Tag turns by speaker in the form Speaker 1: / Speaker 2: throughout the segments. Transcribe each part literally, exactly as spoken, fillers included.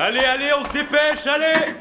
Speaker 1: Allez, allez, on se dépêche, allez!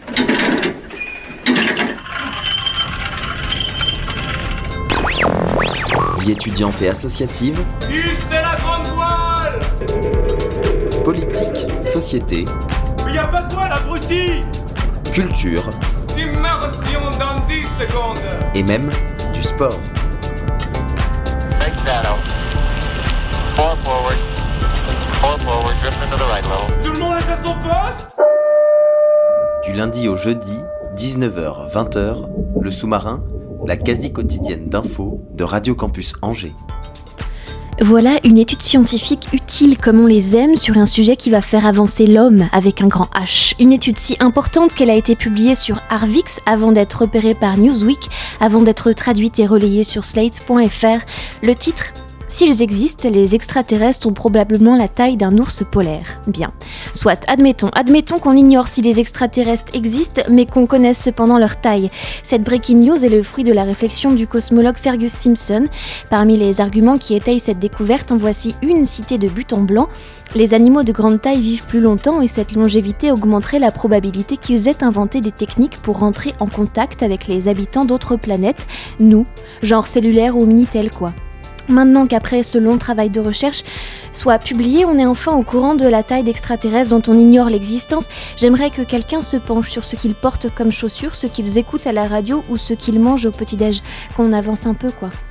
Speaker 2: Vie étudiante et associative.
Speaker 1: C'est la grande voile!
Speaker 2: Politique, société.
Speaker 1: Mais y a pas de voile, abruti!
Speaker 2: Culture.
Speaker 1: Immersion dans dix secondes!
Speaker 2: Et même du sport.
Speaker 3: Take shadow. Four forward. Four forward, drift into the right level.
Speaker 1: Tout le monde est à son poste?
Speaker 2: Du lundi au jeudi, dix-neuf heures vingt heures, le sous-marin, la quasi-quotidienne d'infos de Radio Campus Angers.
Speaker 4: Voilà une étude scientifique utile comme on les aime sur un sujet qui va faire avancer l'homme avec un grand H. Une étude si importante qu'elle a été publiée sur Arvix avant d'être repérée par Newsweek, avant d'être traduite et relayée sur slate point f r. Le titre ? S'ils existent, les extraterrestres ont probablement la taille d'un ours polaire. Bien. Soit, admettons, admettons qu'on ignore si les extraterrestres existent, mais qu'on connaisse cependant leur taille. Cette breaking news est le fruit de la réflexion du cosmologue Fergus Simpson. Parmi les arguments qui étayent cette découverte, en voici une citée de but en blanc. Les animaux de grande taille vivent plus longtemps et cette longévité augmenterait la probabilité qu'ils aient inventé des techniques pour rentrer en contact avec les habitants d'autres planètes, nous, genre cellulaire ou Minitel quoi. Maintenant qu'après ce long travail de recherche soit publié, on est enfin au courant de la taille d'extraterrestres dont on ignore l'existence. J'aimerais que quelqu'un se penche sur ce qu'ils portent comme chaussures, ce qu'ils écoutent à la radio ou ce qu'ils mangent au petit-déj. Qu'on avance un peu quoi.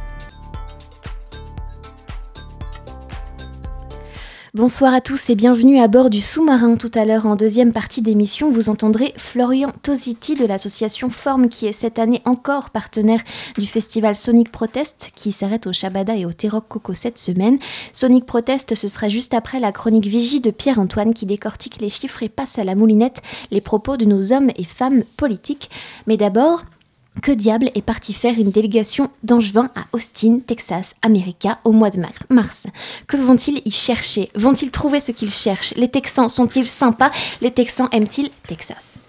Speaker 4: Bonsoir à tous et bienvenue à bord du sous-marin. Tout à l'heure, en deuxième partie d'émission, vous entendrez Florian Tositi de l'association Forme qui est cette année encore partenaire du festival Sonic Protest qui s'arrête au Shabada et au T-Rock Coco cette semaine. Sonic Protest, ce sera juste après la chronique Vigie de Pierre-Antoine qui décortique les chiffres et passe à la moulinette les propos de nos hommes et femmes politiques. Mais d'abord... Que diable est parti faire une délégation d'Angevins à Austin, Texas, America, au mois de mars? Que vont-ils y chercher? Vont-ils trouver ce qu'ils cherchent? Les Texans sont-ils sympas? Les Texans aiment-ils Texas?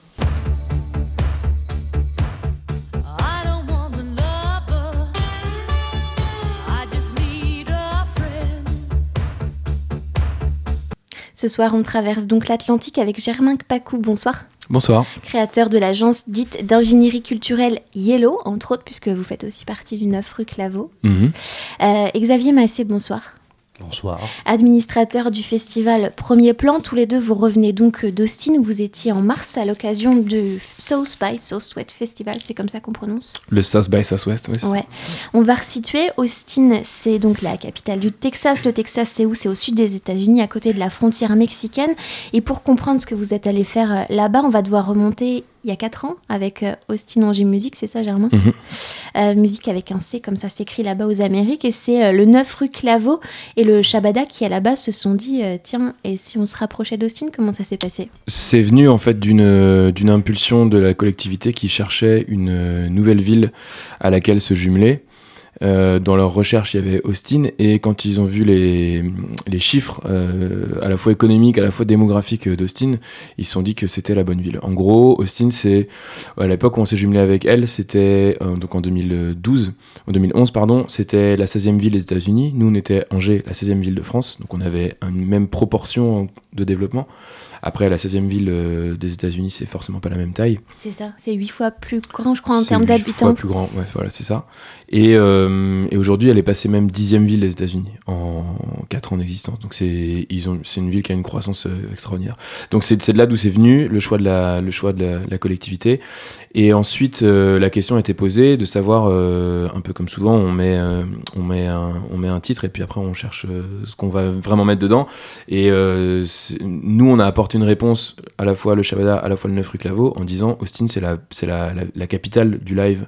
Speaker 4: Ce soir, on traverse donc l'Atlantique avec Germain Kpakou. Bonsoir.
Speaker 5: Bonsoir.
Speaker 4: Créateur de l'agence dite d'ingénierie culturelle Yellow, entre autres, puisque vous faites aussi partie du neuf rue Claveau. Mmh. Euh, Xavier Massé, bonsoir.
Speaker 6: Bonsoir.
Speaker 4: Administrateur du festival Premier Plan, tous les deux vous revenez donc d'Austin où vous étiez en mars à l'occasion du South by Southwest Festival, c'est comme ça qu'on prononce?
Speaker 5: Le South by Southwest, oui. C'est
Speaker 4: ouais. Ça. On va resituer. Austin, c'est donc la capitale du Texas. Le Texas, c'est où? C'est au sud des États-Unis, à côté de la frontière mexicaine. Et pour comprendre ce que vous êtes allé faire là-bas, on va devoir remonter il y a quatre ans avec euh, Austin Angers Musique, c'est ça Germain? Mmh. euh, Musique avec un C, comme ça s'écrit là-bas aux Amériques, et c'est euh, le neuf rue Claveau et le Shabada qui à la base se sont dit euh, tiens, et si on se rapprochait d'Austin, comment ça s'est passé?
Speaker 5: C'est venu en fait d'une, d'une impulsion de la collectivité qui cherchait une nouvelle ville à laquelle se jumeler. Euh, dans leur recherche, il y avait Austin, et quand ils ont vu les, les chiffres euh, à la fois économiques, à la fois démographiques d'Austin, ils se sont dit que c'était la bonne ville. En gros, Austin, c'est à l'époque où on s'est jumelé avec elle, c'était euh, donc en deux mille douze, en deux mille onze pardon, c'était la seizième ville des États-Unis. Nous, on était Angers, la seizième ville de France, donc on avait une même proportion de développement. Après, la seizième ville euh, des États-Unis, c'est forcément pas la même taille.
Speaker 4: C'est ça, c'est huit fois plus grand, je crois, en
Speaker 5: c'est
Speaker 4: termes d'habitants.
Speaker 5: C'est huit fois plus grand, ouais, voilà, c'est ça. Et, euh, et aujourd'hui, elle est passée même dixième ville des États-Unis en quatre ans d'existence. Donc, c'est, ils ont, c'est une ville qui a une croissance euh, extraordinaire. Donc, c'est, c'est de là d'où c'est venu le choix de la, le choix de la, la collectivité. Et ensuite, euh, la question a été posée de savoir, euh, un peu comme souvent, on met, euh, on, met un, on met un titre et puis après, on cherche euh, ce qu'on va vraiment mettre dedans. Et euh, nous, on a apporté une réponse à la fois le Shabada, à la fois le neuf rue Claveau, en disant Austin c'est la c'est la, la, la capitale du live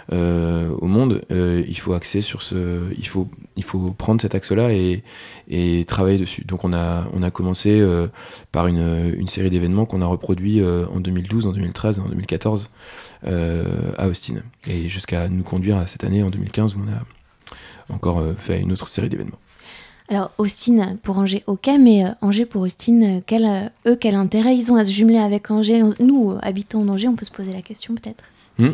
Speaker 5: euh, au monde. Euh, il faut axer sur ce, il faut il faut prendre cet axe-là et et travailler dessus. Donc on a on a commencé euh, par une une série d'événements qu'on a reproduits euh, en deux mille douze, en deux mille treize, en deux mille quatorze euh, à Austin, et jusqu'à nous conduire à cette année en deux mille quinze où on a encore euh, fait une autre série d'événements.
Speaker 4: Alors, Austin pour Angers, ok, mais euh, Angers pour Austin, quel, euh, eux, quel intérêt ils ont à se jumeler avec Angers? Nous, habitants d'Angers, on peut se poser la question peut-être.
Speaker 5: Mmh.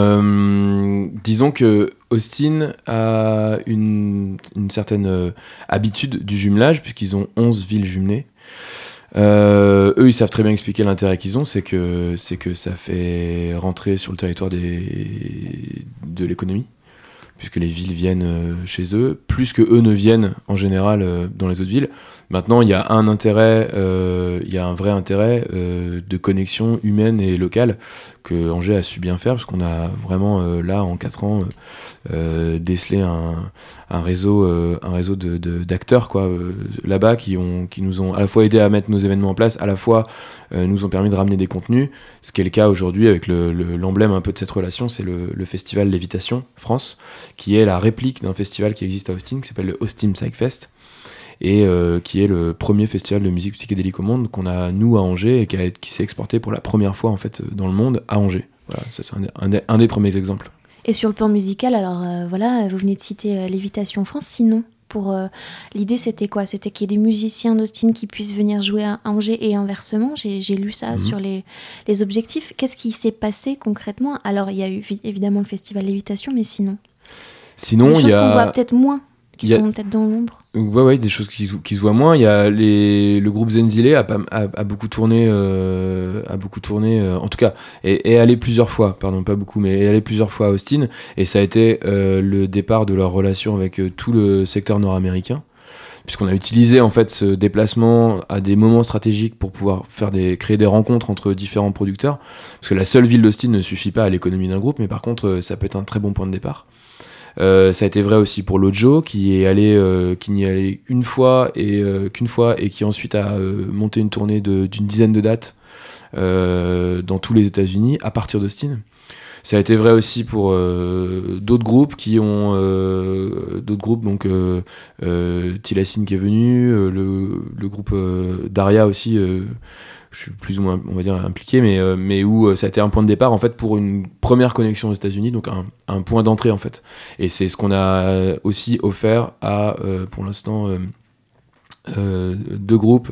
Speaker 5: Euh, disons que Austin a une, une certaine euh, habitude du jumelage, puisqu'ils ont onze villes jumelées. Euh, eux, ils savent très bien expliquer l'intérêt qu'ils ont, c'est que, c'est que ça fait rentrer sur le territoire des, de l'économie, puisque les villes viennent euh, chez eux, plus que eux ne viennent en général euh, dans les autres villes. Maintenant, il y a un intérêt, euh, il y a un vrai intérêt euh, de connexion humaine et locale que Angers a su bien faire, parce qu'on a vraiment euh, là en quatre ans euh, décelé un, un réseau, euh, un réseau de, de, d'acteurs quoi, euh, là-bas qui, ont, qui nous ont à la fois aidé à mettre nos événements en place, à la fois euh, nous ont permis de ramener des contenus, ce qui est le cas aujourd'hui avec le, le, l'emblème un peu de cette relation, c'est le, le festival Lévitation France, qui est la réplique d'un festival qui existe à Austin, qui s'appelle le Austin Psychfest, et euh, qui est le premier festival de musique psychédélique au monde qu'on a nous à Angers et qui, a, qui s'est exporté pour la première fois en fait dans le monde à Angers. Voilà, ça c'est un, un, des, un des premiers exemples.
Speaker 4: Et sur le plan musical, alors euh, voilà, vous venez de citer euh, Lévitation France, sinon pour euh, l'idée c'était quoi ? C'était qu'il y ait des musiciens d'Austin qui puissent venir jouer à Angers et inversement. J'ai, j'ai lu ça mmh. sur les, les objectifs. Qu'est-ce qui s'est passé concrètement ? Alors il y a eu évidemment le festival Lévitation, mais sinon
Speaker 5: Sinon il y a
Speaker 4: qu'on voit peut-être moins, qui
Speaker 5: a...
Speaker 4: sont peut-être dans l'ombre.
Speaker 5: Ouais, ouais, des choses qui, qui se voient moins. Il y a les, le groupe Zenzile a, a, a beaucoup tourné, euh, a beaucoup tourné, euh, en tout cas, est, est allé plusieurs fois, pardon, pas beaucoup, mais est allé plusieurs fois à Austin, et ça a été euh, le départ de leur relation avec euh, tout le secteur nord-américain, puisqu'on a utilisé en fait ce déplacement à des moments stratégiques pour pouvoir faire des, créer des rencontres entre différents producteurs, parce que la seule ville d'Austin ne suffit pas à l'économie d'un groupe, mais par contre, ça peut être un très bon point de départ. Euh, ça a été vrai aussi pour Lojo qui est allé, euh, qui n'y est allé une fois et euh, qu'une fois et qui ensuite a euh, monté une tournée de, d'une dizaine de dates euh, dans tous les États-Unis à partir d'Austin. Ça a été vrai aussi pour euh, d'autres groupes qui ont euh, d'autres groupes donc euh, euh, Tilassine qui est venu, euh, le, le groupe euh, Daria aussi. Euh, je suis plus ou moins, on va dire, impliqué, mais, euh, mais où euh, ça a été un point de départ, en fait, pour une première connexion aux États-Unis, donc un, un point d'entrée, en fait. Et c'est ce qu'on a aussi offert à, euh, pour l'instant, euh, euh, deux groupes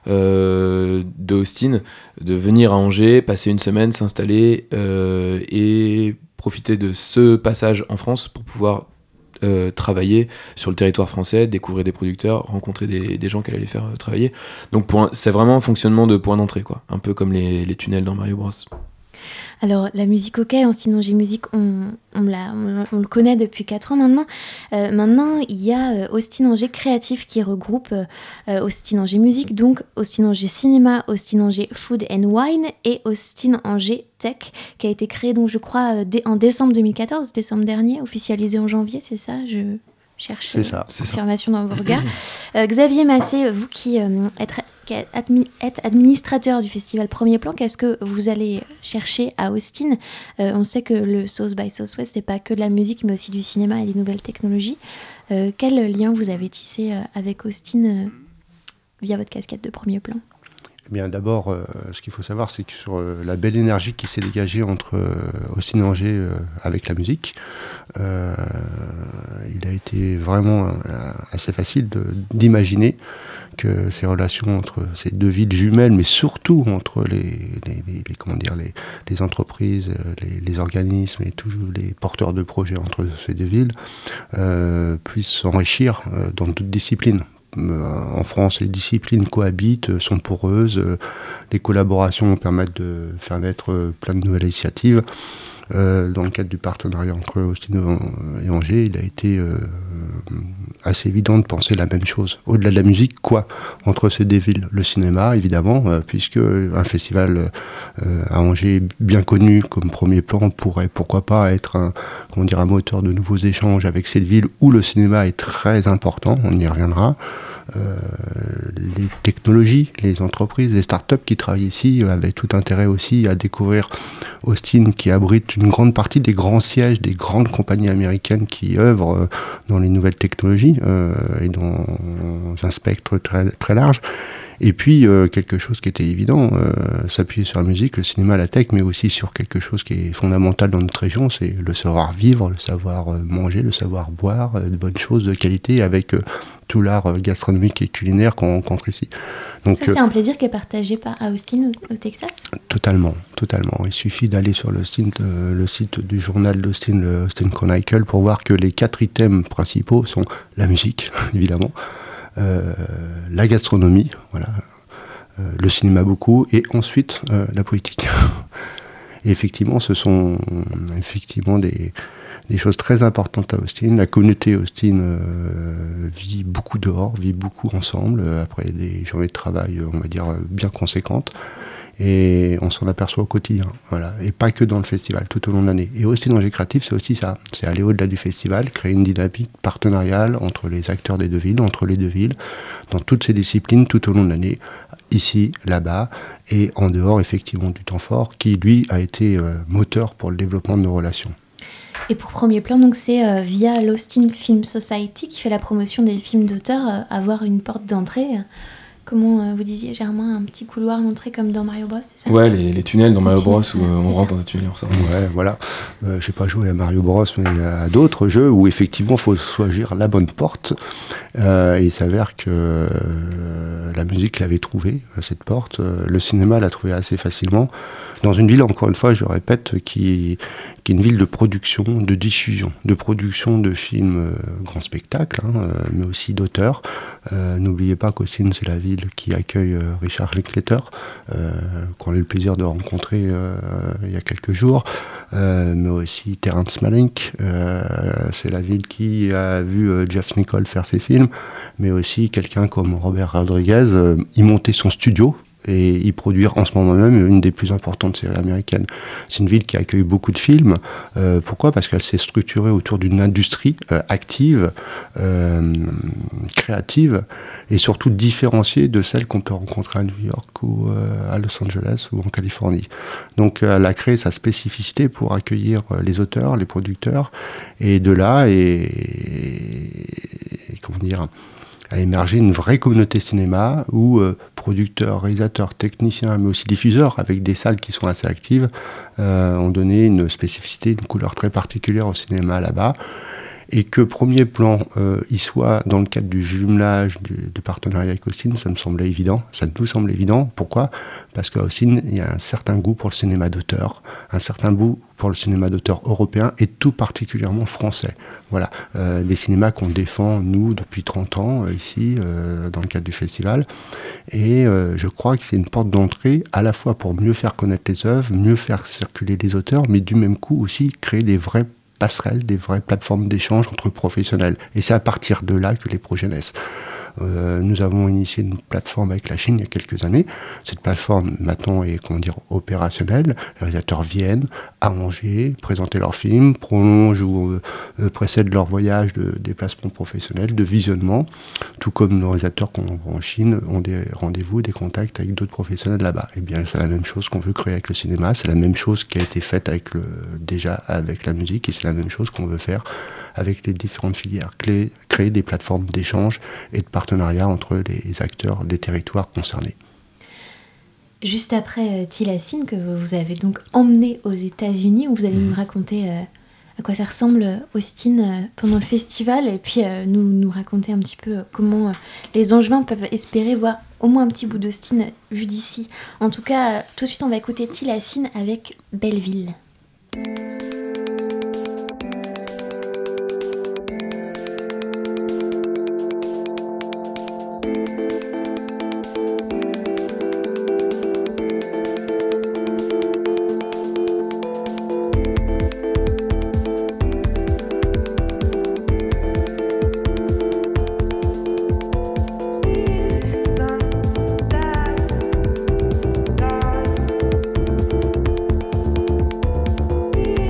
Speaker 5: euh, de Austin, de venir à Angers, passer une semaine, s'installer euh, et profiter de ce passage en France pour pouvoir Euh, travailler sur le territoire français, découvrir des producteurs, rencontrer des, des gens qui allaient les faire euh, travailler. Donc pour un, c'est vraiment un fonctionnement de point d'entrée, quoi. Un peu comme les, les tunnels dans Mario Bros.
Speaker 4: Alors la musique, ok, Austin Angers Musique, on, on, l'a, on, on le connaît depuis quatre ans maintenant. Euh, maintenant, il y a euh, Austin Angers Créatif qui regroupe euh, Austin Angers Musique, donc Austin Angers Cinéma, Austin Angers Food and Wine et Austin Angers Tech, qui a été créé, donc je crois, euh, dé- en décembre deux mille quatorze, décembre dernier, officialisé en janvier, c'est ça ? Je cherche
Speaker 6: c'est ça,
Speaker 4: euh, confirmation dans vos regards. Euh, Xavier Massé, vous qui euh, êtes, qui êtes administrateur du festival Premier Plan, qu'est-ce que vous allez chercher à Austin ? euh, On sait que le South by Southwest, c'est pas que de la musique, mais aussi du cinéma et des nouvelles technologies. Euh, quel lien vous avez tissé euh, avec Austin euh, via votre casquette de Premier Plan ?
Speaker 6: Eh bien, d'abord, euh, ce qu'il faut savoir, c'est que sur euh, la belle énergie qui s'est dégagée entre euh, Austin et Angers euh, avec la musique, euh, il a été vraiment euh, assez facile de, d'imaginer que ces relations entre ces deux villes jumelles, mais surtout entre les, les, les, les comment dire, les, les entreprises, les, les organismes et tous les porteurs de projets entre ces deux villes, euh, puissent s'enrichir euh, dans d'autres disciplines. En France, les disciplines cohabitent, sont poreuses, les collaborations permettent de faire naître plein de nouvelles initiatives. Euh, dans le cadre du partenariat entre Austin et Angers, il a été euh, assez évident de penser la même chose. Au-delà de la musique, quoi, entre ces deux villes ? Le cinéma, évidemment, euh, puisque un festival euh, à Angers bien connu comme Premier Plan pourrait, pourquoi pas, être un, comment dire, un moteur de nouveaux échanges avec cette ville où le cinéma est très important, on y reviendra. Euh, les technologies, les entreprises, les startups qui travaillent ici avaient tout intérêt aussi à découvrir Austin, qui abrite une grande partie des grands sièges des grandes compagnies américaines qui œuvrent dans les nouvelles technologies euh, et dans un spectre très, très large. Et puis, euh, quelque chose qui était évident, euh, s'appuyer sur la musique, le cinéma, la tech, mais aussi sur quelque chose qui est fondamental dans notre région, c'est le savoir-vivre, le savoir-manger, le savoir-boire, euh, de bonnes choses de qualité avec euh, tout l'art euh, gastronomique et culinaire qu'on rencontre ici. Donc,
Speaker 4: ça, c'est euh, un plaisir qui est partagé par à Austin, au, au Texas ?
Speaker 6: Totalement, totalement. Il suffit d'aller sur le site, euh, le site du journal d'Austin, le Austin Chronicle, pour voir que les quatre items principaux sont la musique, évidemment, Euh, la gastronomie, voilà, euh, le cinéma beaucoup, et ensuite euh, la politique. Et effectivement, ce sont effectivement des, des choses très importantes à Austin. La communauté Austin euh, vit beaucoup dehors, vit beaucoup ensemble, euh, après des journées de travail, on va dire, bien conséquentes. Et on s'en aperçoit au quotidien, voilà. Et pas que dans le festival, tout au long de l'année. Et Austin Angers Créatif, c'est aussi ça. C'est aller au-delà du festival, créer une dynamique partenariale entre les acteurs des deux villes, entre les deux villes, dans toutes ces disciplines, tout au long de l'année, ici, là-bas, et en dehors, effectivement, du temps fort, qui, lui, a été euh, moteur pour le développement de nos relations.
Speaker 4: Et pour Premier Plan, donc c'est euh, via l'Austin Film Society qui fait la promotion des films d'auteur, euh, avoir une porte d'entrée. Comment euh, vous disiez, Germain, un petit couloir d'entrée comme dans Mario Bros, c'est ça ?
Speaker 5: Ouais, les, les tunnels dans
Speaker 4: les
Speaker 5: Mario Bros
Speaker 4: tunnels,
Speaker 5: où
Speaker 4: ouais,
Speaker 5: on
Speaker 4: c'est
Speaker 5: rentre
Speaker 4: ça.
Speaker 5: dans un tunnel, on sort.
Speaker 6: Ouais, voilà. Euh, je n'ai pas joué à Mario Bros, mais à d'autres jeux où effectivement il faut choisir la bonne porte. Euh, et il s'avère que euh, la musique l'avait trouvée, cette porte. Euh, le cinéma l'a trouvée assez facilement. Dans une ville, encore une fois, je répète, qui, qui est une ville de production, de diffusion, de production de films euh, grand spectacle, hein, euh, mais aussi d'auteurs. Euh, n'oubliez pas qu'Austin, c'est la ville qui accueille euh, Richard Linklater, euh, qu'on a eu le plaisir de rencontrer euh, il y a quelques jours, euh, mais aussi Terrence Malick. Euh, c'est la ville qui a vu euh, Jeff Nichol faire ses films, mais aussi quelqu'un comme Robert Rodriguez euh, y monter son studio et y produire en ce moment même une des plus importantes séries américaines. C'est une ville qui accueille beaucoup de films. Euh, pourquoi ? Parce qu'elle s'est structurée autour d'une industrie euh, active, euh, créative, et surtout différenciée de celle qu'on peut rencontrer à New York ou euh, à Los Angeles ou en Californie. Donc elle a créé sa spécificité pour accueillir les auteurs, les producteurs, et de là, et, et comment dire, a émergé une vraie communauté cinéma où euh, producteurs, réalisateurs, techniciens, mais aussi diffuseurs, avec des salles qui sont assez actives, euh, ont donné une spécificité, une couleur très particulière au cinéma là-bas. Et que Premier Plan euh, y soit dans le cadre du jumelage du, du partenariat avec Austin, ça me semblait évident, ça nous semble évident. Pourquoi ? Parce qu'à Austin, il y a un certain goût pour le cinéma d'auteur, un certain goût pour le cinéma d'auteur européen et tout particulièrement français. Voilà, euh, des cinémas qu'on défend, nous, depuis trente ans, euh, ici, euh, dans le cadre du festival. Et euh, je crois que c'est une porte d'entrée à la fois pour mieux faire connaître les œuvres, mieux faire circuler les auteurs, mais du même coup aussi créer des vrais passerelles, des vraies plateformes d'échange entre professionnels. Et c'est à partir de là que les projets naissent. Euh, nous avons initié une plateforme avec la Chine il y a quelques années. Cette plateforme maintenant est, comment dire, opérationnelle. Les réalisateurs viennent à Angers, présenter leurs films, prolongent ou euh, précèdent leur voyage de déplacement professionnel, de visionnement, tout comme nos réalisateurs qu'on envoie en Chine ont des rendez-vous, des contacts avec d'autres professionnels là-bas. Eh bien, c'est la même chose qu'on veut créer avec le cinéma, c'est la même chose qui a été faite avec le, déjà avec la musique, et c'est la même chose qu'on veut faire avec les différentes filières, créer, créer des plateformes d'échange et de partenariat entre les acteurs des territoires concernés.
Speaker 4: Juste après euh, Tilassine, que vous avez donc emmené aux États-Unis, où vous allez mmh. nous raconter euh, à quoi ça ressemble Austin euh, pendant le festival, et puis euh, nous, nous raconter un petit peu euh, comment euh, les Angevins peuvent espérer voir au moins un petit bout d'Austin euh, vu d'ici. En tout cas, euh, tout de suite on va écouter Tilassine avec Belleville.
Speaker 7: Bye.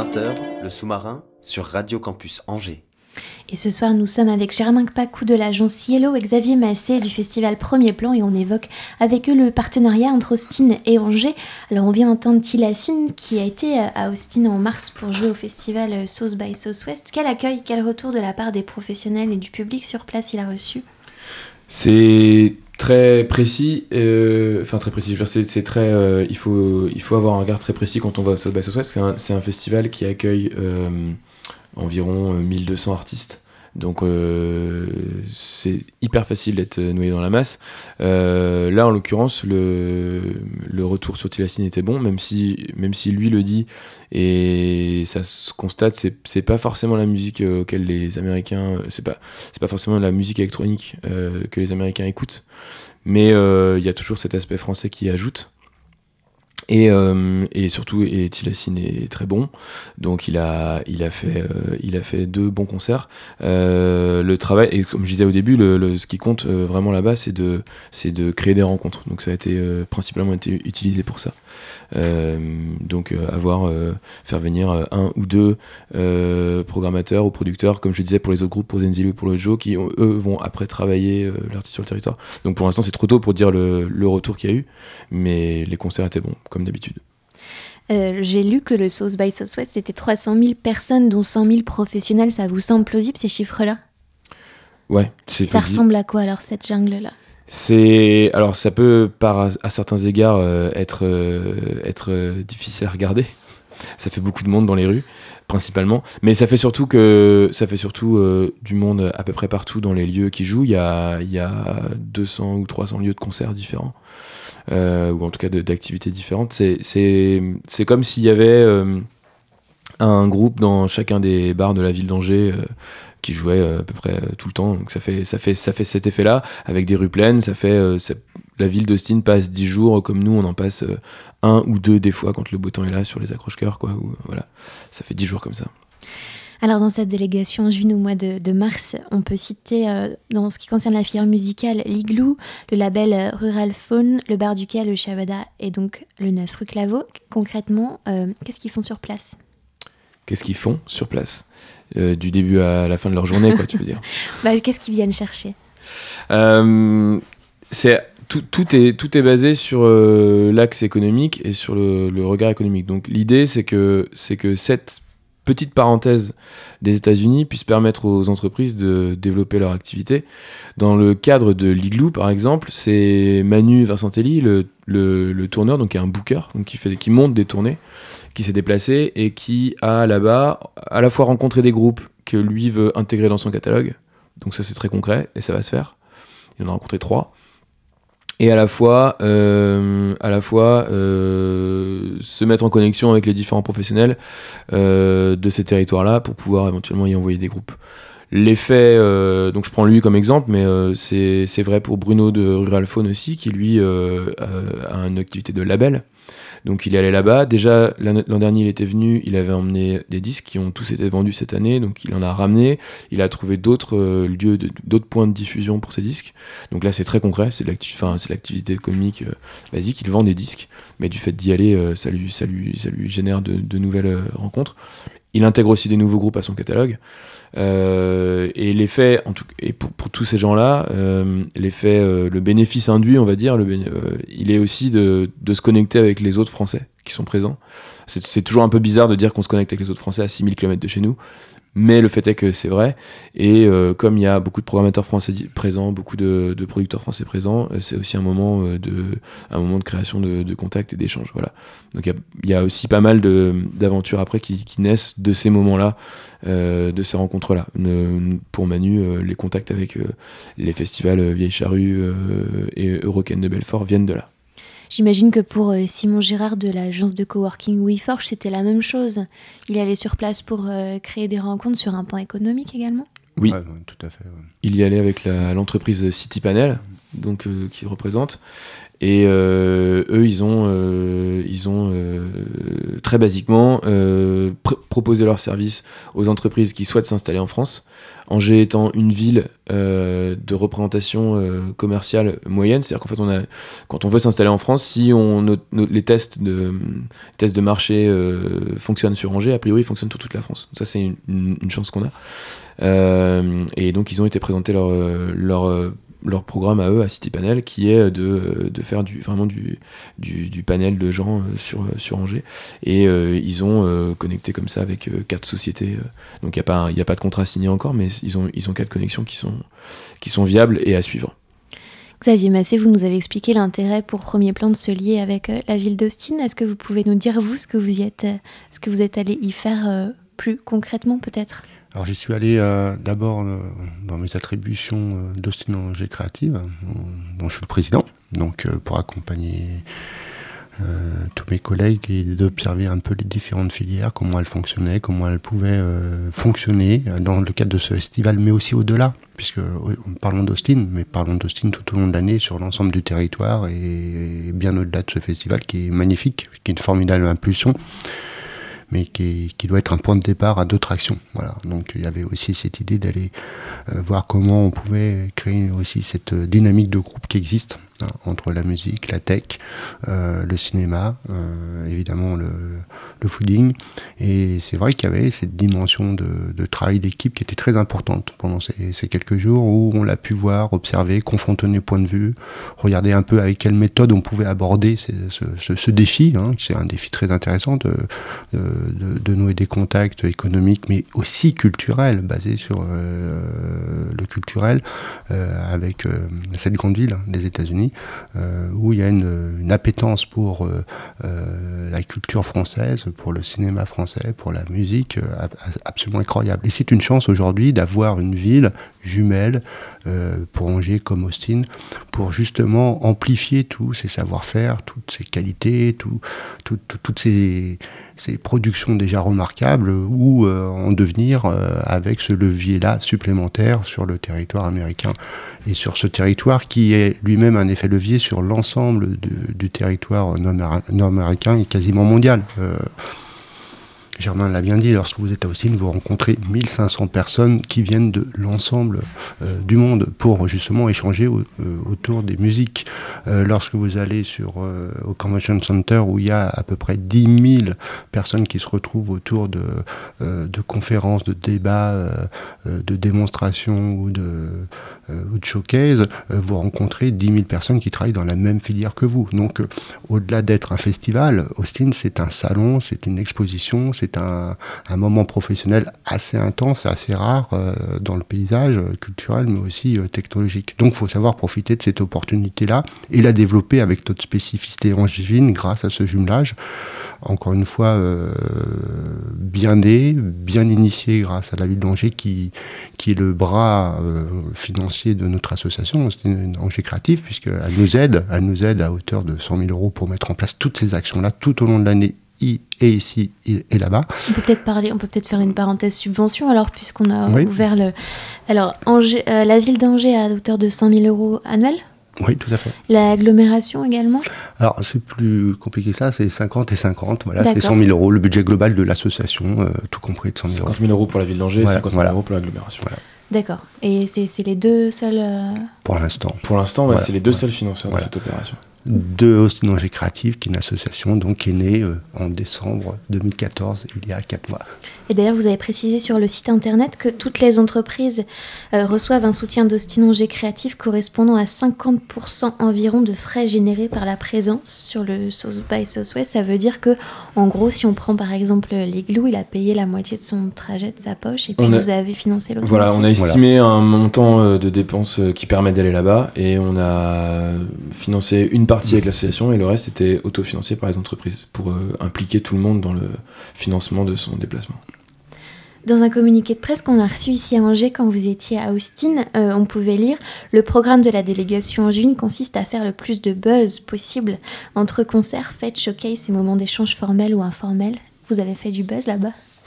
Speaker 2: vingt heures, le sous-marin sur Radio Campus Angers.
Speaker 4: Et ce soir, nous sommes avec Germain Kpakou de l'agence Yellow et Xavier Massé du festival Premier Plan et on évoque avec eux le partenariat entre Austin et Angers. Alors on vient d'entendre Tilassine qui a été à Austin en mars pour jouer au festival South by Southwest. Quel accueil, quel retour de la part des professionnels et du public sur place il a reçu ?
Speaker 5: C'est très précis, euh, enfin très précis, je veux dire, c'est, c'est très, euh, il, faut, il faut avoir un regard très précis quand on va au South by Southwest, c'est un, c'est un festival qui accueille euh, environ mille deux cents artistes. Donc euh, c'est hyper facile d'être noyé dans la masse. Euh, là en l'occurrence le, le retour sur Tilassine était bon, même si, même si lui le dit et ça se constate, c'est, c'est pas forcément la musique auquel les Américains, c'est pas, c'est pas forcément la musique électronique euh, que les Américains écoutent, mais il euh, y a toujours cet aspect français qui ajoute. Et, euh, et surtout, et Tilassine est très bon, donc il a, il a fait, euh, il a fait deux bons concerts. Euh, le travail, et comme je disais au début, le, le, ce qui compte euh, vraiment là-bas, c'est de, c'est de créer des rencontres. Donc ça a été euh, principalement été utilisé pour ça. Euh, donc euh, avoir, euh, faire venir euh, un ou deux euh, programmateurs ou producteurs, comme je disais pour les autres groupes, pour Zenzile ou pour le Joe, qui eux vont après travailler euh, l'artiste sur le territoire. Donc pour l'instant, c'est trop tôt pour dire le, le retour qu'il y a eu, mais les concerts étaient bons, comme d'habitude.
Speaker 4: Euh, j'ai lu que le South by Southwest, c'était trois cent mille personnes, dont cent mille professionnels. Ça vous semble plausible, ces chiffres-là ?
Speaker 5: Ouais, c'est
Speaker 4: Ça
Speaker 5: plausible.
Speaker 4: ressemble à quoi, alors, cette jungle-là ?
Speaker 5: C'est... Alors, ça peut, par, à certains égards, euh, être, euh, être euh, difficile à regarder. Ça fait beaucoup de monde dans les rues, principalement. Mais ça fait surtout, que, ça fait surtout euh, du monde à peu près partout dans les lieux qui jouent. Il y a, il y a deux cents ou trois cents lieux de concerts différents. Euh, ou en tout cas de, d'activités différentes. C'est, c'est, c'est comme s'il y avait euh, un groupe dans chacun des bars de la ville d'Angers euh, qui jouait euh, à peu près euh, tout le temps. Donc ça fait, ça fait, ça fait cet effet-là, avec des rues pleines. Ça fait, euh, ça, la ville d'Austin passe dix jours, comme nous, on en passe euh, un ou deux des fois quand le beau temps est là sur les accroche-cœurs, quoi. Ou, voilà. Ça fait dix jours comme ça.
Speaker 4: Alors dans cette délégation juin au mois de, de mars, on peut citer, euh, dans ce qui concerne la filière musicale, l'Igloo, le label euh, Rural Faune, le Bar du Quai, le Shabada et donc le neuf rue Claveau. Concrètement, euh, qu'est-ce qu'ils font sur place ?
Speaker 5: Qu'est-ce qu'ils font sur place ? euh, Du début à la fin de leur journée, quoi, tu veux dire.
Speaker 4: Bah, qu'est-ce qu'ils viennent chercher ?
Speaker 5: euh, c'est, tout, tout, est, tout est basé sur euh, l'axe économique et sur le, le regard économique. Donc l'idée, c'est que, c'est que cette petite parenthèse des États-Unis puisse permettre aux entreprises de développer leur activité. Dans le cadre de l'Igloo, par exemple, c'est Manu Vincentelli, le, le, le tourneur, donc qui est un booker, donc qui, fait, qui monte des tournées, qui s'est déplacé et qui a là-bas à la fois rencontré des groupes que lui veut intégrer dans son catalogue. Donc ça, c'est très concret et ça va se faire. Il en a rencontré trois. Et à la fois, euh, à la fois euh, se mettre en connexion avec les différents professionnels euh, de ces territoires-là pour pouvoir éventuellement y envoyer des groupes. L'effet, euh, donc je prends lui comme exemple, mais euh, c'est, c'est vrai pour Bruno de Rural Faune aussi, qui lui euh, a une activité de label. Donc il est allé là-bas. Déjà l'an, l'an dernier il était venu, il avait emmené des disques qui ont tous été vendus cette année, donc il en a ramené. Il a trouvé d'autres euh, lieux, de, d'autres points de diffusion pour ces disques. Donc là c'est très concret, c'est, de l'acti- enfin, c'est l'activité économique euh, basique. Il vend des disques, mais du fait d'y aller, euh, ça, lui, ça, lui, ça lui génère de, de nouvelles euh, rencontres. Il intègre aussi des nouveaux groupes à son catalogue. Euh, et l'effet, en tout, et pour, pour tous ces gens-là, euh, l'effet, euh, le bénéfice induit, on va dire, le, euh, il est aussi de, de se connecter avec les autres Français qui sont présents. C'est, c'est toujours un peu bizarre de dire qu'on se connecte avec les autres Français à six mille kilomètres de chez nous, mais le fait est que c'est vrai. Et euh, comme il y a beaucoup de programmateurs français présents, beaucoup de, de producteurs français présents, c'est aussi un moment euh, de, un moment de création de, de contacts et d'échanges. Voilà. Donc il y, y a aussi pas mal de, d'aventures après qui, qui naissent de ces moments-là, euh, de ces rencontres-là. Ne, pour Manu, euh, les contacts avec euh, les festivals euh, Vieille Charrue euh, et Eurocaine de Belfort viennent de là.
Speaker 4: J'imagine que pour euh, Simon Girard de l'agence de coworking WeForge, c'était la même chose. Il est allé sur place pour euh, créer des rencontres sur un plan économique également ?
Speaker 5: Oui,
Speaker 6: ouais, ouais, tout à fait. Ouais.
Speaker 5: Il y allait avec la, l'entreprise City Panel, donc euh, qu'ils représentent. Et euh, eux, ils ont, euh, ils ont euh, très basiquement euh, pr- proposé leurs services aux entreprises qui souhaitent s'installer en France. Angers étant une ville euh, de représentation euh, commerciale moyenne, c'est-à-dire qu'en fait, on a, quand on veut s'installer en France, si on, nos, nos, les tests de, tests de marché euh, fonctionnent sur Angers, a priori, ils fonctionnent sur toute la France. Donc ça, c'est une, une, une chance qu'on a. Euh, et donc, ils ont été présentés leur, leur leur programme à eux, à Citypanel, qui est de, de faire du, vraiment du, du, du panel de gens sur, sur Angers. Et euh, ils ont euh, connecté comme ça avec euh, quatre sociétés. Donc il n'y a pas, y a pas de contrat signé encore, mais ils ont, ils ont quatre connexions qui sont, qui sont viables et à suivre.
Speaker 4: Xavier Massé, vous nous avez expliqué l'intérêt pour Premier Plan de se lier avec euh, la ville d'Austin. Est-ce que vous pouvez nous dire, vous, ce que vous y êtes, euh, ce que vous êtes allé y faire euh, plus concrètement, peut-être ?
Speaker 6: Alors j'y suis allé euh, d'abord euh, dans mes attributions euh, d'Austin Angers Créative, euh, dont je suis le président, donc euh, pour accompagner euh, tous mes collègues et d'observer un peu les différentes filières, comment elles fonctionnaient, comment elles pouvaient euh, fonctionner dans le cadre de ce festival, mais aussi au-delà, puisque oui, parlons d'Austin, mais parlons d'Austin tout au long de l'année sur l'ensemble du territoire et bien au-delà de ce festival qui est magnifique, qui est une formidable impulsion, mais qui, qui doit être un point de départ à d'autres actions. Voilà. Donc il y avait aussi cette idée d'aller euh, voir comment on pouvait créer aussi cette dynamique de groupe qui existe hein, entre la musique, la tech, euh, le cinéma, euh, évidemment le, le fooding. Et c'est vrai qu'il y avait cette dimension de, de travail d'équipe qui était très importante pendant ces, ces quelques jours où on l'a pu voir, observer, confronter nos points de vue, regarder un peu avec quelle méthode on pouvait aborder ces, ce, ce, ce défi, hein, c'est un défi très intéressant de, de, de, de nouer des contacts économiques mais aussi culturels, basés sur euh, le culturel, euh, avec euh, cette grande ville des États-Unis, euh, où il y a une, une appétence pour euh, euh, la culture française, pour le cinéma français, pour la musique, euh, absolument incroyable. Et c'est une chance aujourd'hui d'avoir une ville jumelle euh, pour Angers comme Austin, pour justement amplifier tous ces savoir-faire, toutes ces qualités, tout, tout, tout, toutes ces, ces productions déjà remarquables, ou euh, en devenir euh, avec ce levier-là supplémentaire sur le territoire américain. Et sur ce territoire qui est lui-même un effet levier sur l'ensemble de, du territoire nord-américain et quasiment mondial. Euh, Germain l'a bien dit, lorsque vous êtes à Austin, vous rencontrez mille cinq cents personnes qui viennent de l'ensemble euh, du monde pour justement échanger au, euh, autour des musiques. Euh, lorsque vous allez sur, euh, au Convention Center, où il y a à peu près dix mille personnes qui se retrouvent autour de, euh, de conférences, de débats, euh, de démonstrations ou de, euh, ou de showcase, euh, vous rencontrez dix mille personnes qui travaillent dans la même filière que vous. Donc, euh, au-delà d'être un festival, Austin, c'est un salon, c'est une exposition, c'est un, un moment professionnel assez intense, assez rare euh, dans le paysage culturel, mais aussi euh, technologique. Donc il faut savoir profiter de cette opportunité-là et la développer avec notre spécificité angevine grâce à ce jumelage. Encore une fois, euh, bien né, bien initié grâce à la ville d'Angers qui, qui est le bras euh, financier de notre association, Angers Créatif, puisqu'elle nous aide, elle nous aide à hauteur de cent mille euros pour mettre en place toutes ces actions-là tout au long de l'année, et ici et là-bas.
Speaker 4: On peut peut-être parler, on peut peut-être faire une parenthèse subvention alors, puisqu'on a
Speaker 6: oui.
Speaker 4: ouvert le. Alors, Angers, euh, la ville d'Angers à hauteur de cent mille euros annuels.
Speaker 6: Oui, tout à fait.
Speaker 4: L'agglomération également.
Speaker 6: Alors, c'est plus compliqué que ça, c'est cinquante et cinquante. Voilà,
Speaker 4: D'accord.
Speaker 6: C'est cent mille euros, le budget global de l'association, euh, tout compris de cent mille euros.
Speaker 5: cinquante mille euros pour la ville d'Angers,
Speaker 6: voilà,
Speaker 5: cinquante mille
Speaker 6: voilà.
Speaker 5: euros pour l'agglomération. Voilà.
Speaker 4: D'accord. Et c'est, c'est les deux seuls. Euh...
Speaker 6: Pour l'instant.
Speaker 5: Pour l'instant, ouais,
Speaker 6: voilà.
Speaker 5: c'est les deux
Speaker 6: voilà.
Speaker 5: seuls financeurs
Speaker 6: voilà.
Speaker 5: de cette opération.
Speaker 6: De Austin Angers Créative, qui est une association donc, qui est née euh, en décembre deux mille quatorze, il y a quatre mois.
Speaker 4: Et d'ailleurs, vous avez précisé sur le site internet que toutes les entreprises euh, reçoivent un soutien d'Austin Angers Créative correspondant à cinquante pour cent environ de frais générés par la présence sur le South by Southwest. Ça veut dire que, en gros, si on prend par exemple l'Igloo, il a payé la moitié de son trajet de sa poche et puis
Speaker 5: a...
Speaker 4: vous avez financé l'autre
Speaker 5: Voilà,
Speaker 4: moitié.
Speaker 5: on a estimé voilà. un montant de dépenses qui permet d'aller là-bas et on a financé une partie avec l'association et le reste était autofinancé par les entreprises pour euh, impliquer tout le monde dans le financement de son déplacement.
Speaker 4: Dans un communiqué de presse qu'on a reçu ici à Angers quand vous étiez à Austin, euh, on pouvait lire « Le programme de la délégation angevine consiste à faire le plus de buzz possible entre concerts, fêtes, showcase et moments d'échange formels ou informels. » Vous avez fait du buzz là-bas ?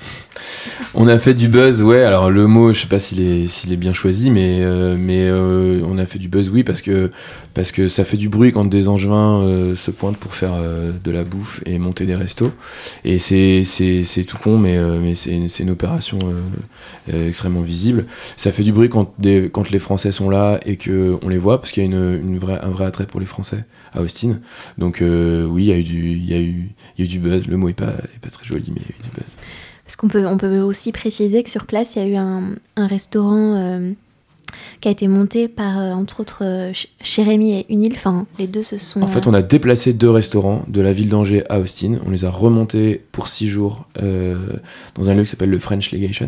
Speaker 5: On a fait du buzz, ouais. Alors le mot, je sais pas s'il est, s'il est bien choisi, mais, euh, mais euh, on a fait du buzz, oui, parce que, parce que ça fait du bruit quand des Angevins euh, se pointent pour faire euh, de la bouffe et monter des restos. Et c'est, c'est, c'est tout con, mais, euh, mais c'est, c'est une opération euh, euh, extrêmement visible. Ça fait du bruit quand, des, quand les Français sont là et qu'on les voit, parce qu'il y a une, une vraie, un vrai attrait pour les Français à Austin. Donc euh, oui, il y a eu du, il y a eu, il y a eu du buzz. Le mot est pas, est pas très joli, mais il y a eu du buzz.
Speaker 4: Parce qu'on peut, on peut aussi préciser que sur place, il y a eu un, un restaurant euh, qui a été monté par, euh, entre autres, euh, Jérémy et Unil. Enfin, les deux se sont...
Speaker 5: En fait, on a déplacé deux restaurants de la ville d'Angers à Austin. On les a remontés pour six jours euh, dans un lieu qui s'appelle le French Legation.